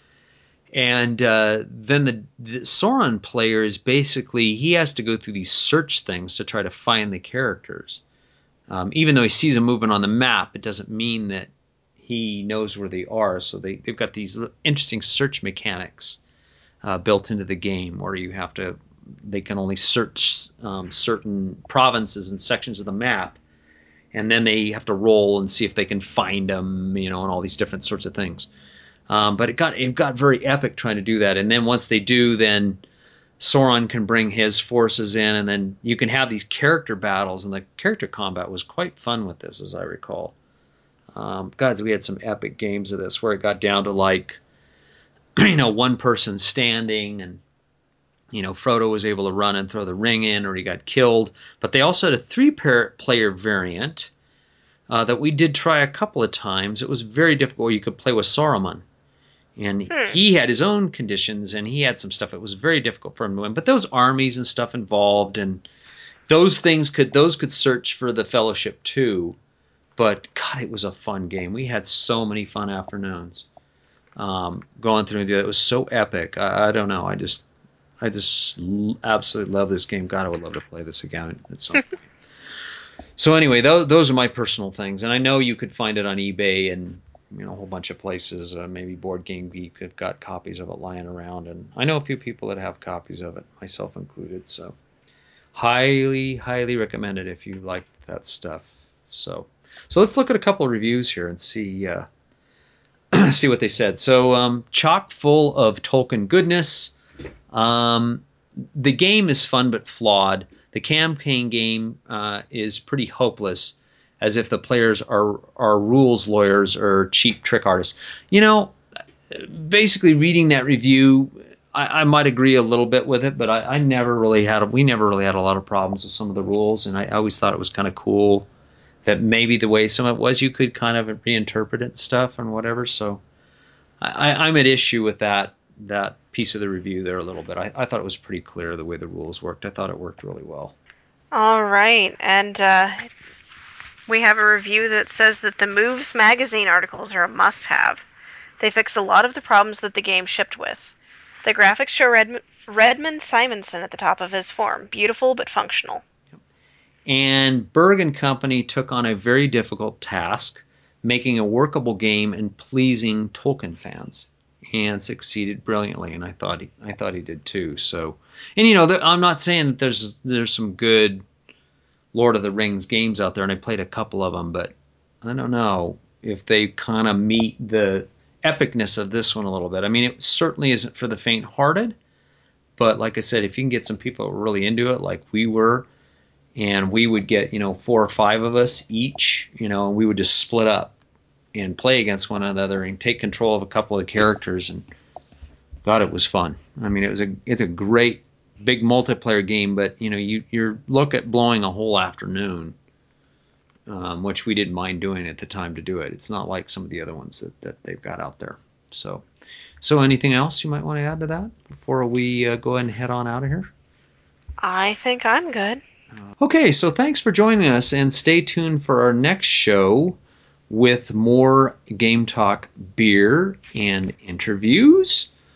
And uh, then the, the Sauron player is basically, he has to go through these search things to try to find the characters. Um, even though he sees them moving on the map, it doesn't mean that he knows where they are. So they, they've got these interesting search mechanics uh, built into the game, where you have to, they can only search um, certain provinces and sections of the map, and then they have to roll and see if they can find them, you know, and all these different sorts of things. Um, but it got it got very epic trying to do that. And then once they do, then Sauron can bring his forces in, and then you can have these character battles, and the character combat was quite fun with this, as I recall. Um, God, we had some epic games of this where it got down to like, you know, one person standing, and, you know, Frodo was able to run and throw the ring in, or he got killed. But they also had a three-player variant uh, that we did try a couple of times. It was very difficult. You could play with Saruman. And Hmm. he had his own conditions, and he had some stuff. It was very difficult for him to win. But those armies and stuff involved, and those things could those could search for the Fellowship too. But God, it was a fun game. We had so many fun afternoons um, going through and do it. It was so epic. I, I don't know. I just I just l- absolutely love this game. God, I would love to play this again at some point. So anyway, those those are my personal things, and I know you could find it on eBay and, you know, a whole bunch of places. Uh, maybe Board Game Geek have got copies of it lying around, and I know a few people that have copies of it, myself included. So highly, highly recommend it if you like that stuff. So, so let's look at a couple of reviews here and see uh, see what they said. So, um, chock full of Tolkien goodness. Um, the game is fun but flawed. The campaign game uh, is pretty hopeless, as if the players are are rules lawyers or cheap trick artists. You know, basically reading that review, I, I might agree a little bit with it, but I, I never really had a, we never really had a lot of problems with some of the rules, and I, I always thought it was kind of cool that maybe the way some of it was, you could kind of reinterpret it and stuff and whatever. So I, I'm at issue with that that piece of the review there a little bit. I, I thought it was pretty clear the way the rules worked. I thought it worked really well. All right, and uh, we have a review that says that the Moves magazine articles are a must-have. They fix a lot of the problems that the game shipped with. The graphics show Redm- Redmond Simonson at the top of his form, beautiful but functional. And Berg and Company took on a very difficult task, making a workable game and pleasing Tolkien fans, and succeeded brilliantly. And I thought he, I thought he did too. So, and you know, there, I'm not saying that there's there's some good Lord of the Rings games out there, and I played a couple of them, but I don't know if they kind of meet the epicness of this one a little bit. I mean, it certainly isn't for the faint-hearted, but like I said, if you can get some people really into it, like we were, and we would get, you know, four or five of us each, you know, and we would just split up and play against one another and take control of a couple of characters, and God, it was fun. I mean, it was a it's a great big multiplayer game, but you know, you you look at blowing a whole afternoon, um, which we didn't mind doing at the time to do it. It's not like some of the other ones that, that they've got out there. So, so anything else you might want to add to that before we uh, go ahead and head on out of here? I think I'm good. Okay, so thanks for joining us, and stay tuned for our next show with more Game Talk beer and interviews.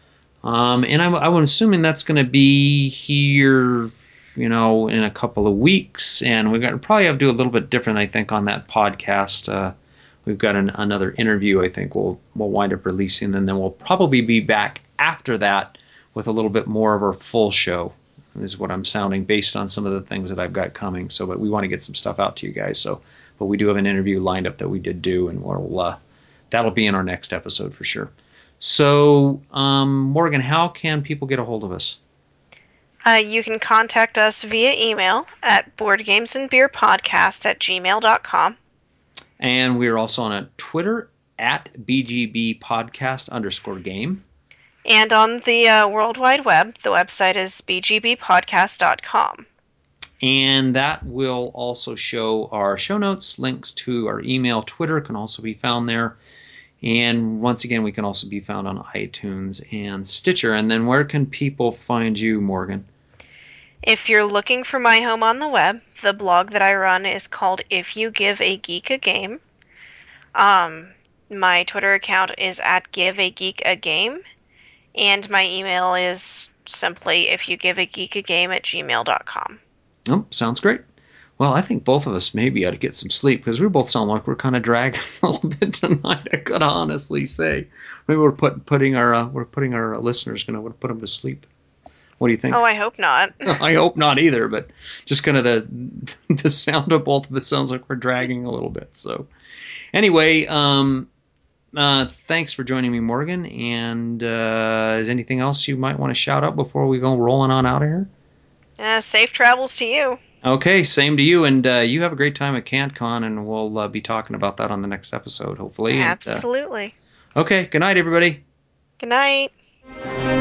Um, and I'm, I'm assuming that's going to be here, you know, in a couple of weeks. And we're going to probably have to do a little bit different, I think, on that podcast. Uh, we've got an, another interview I think we'll, we'll wind up releasing. And then we'll probably be back after that with a little bit more of our full show, is what I'm sounding based on some of the things that I've got coming. So, but we want to get some stuff out to you guys. So, but we do have an interview lined up that we did do, and we'll, uh, that'll be in our next episode for sure. So, um, Morgan, how can people get a hold of us? Uh, you can contact us via email at boardgamesandbeerpodcast at gmail dot com. And we're also on a Twitter at B G B podcast underscore game. And on the uh, World Wide Web, the website is b g b podcast dot com. And that will also show our show notes. Links to our email, Twitter can also be found there. And once again, we can also be found on iTunes and Stitcher. And then where can people find you, Morgan? If you're looking for my home on the web, the blog that I run is called If You Give a Geek a Game. Um, my Twitter account is at Give a Geek a Game. And my email is simply if you give a geek a game at gmail dot com. Oh, sounds great. Well, I think both of us maybe ought to get some sleep because we both sound like we're kind of dragging a little bit tonight. I could honestly say, maybe we're put, putting our uh, we're putting our listeners going to put them to sleep. What do you think? Oh, I hope not. I hope not either. But just kind of the the sound of both of us sounds like we're dragging a little bit. So anyway, um, uh, thanks for joining me, Morgan. And uh, is anything else you might want to shout out before we go rolling on out of here? Uh, safe travels to you. Okay, same to you, and uh, you have a great time at CanCon, and we'll uh, be talking about that on the next episode, hopefully. Absolutely. And, uh, okay, good night, everybody. Good night.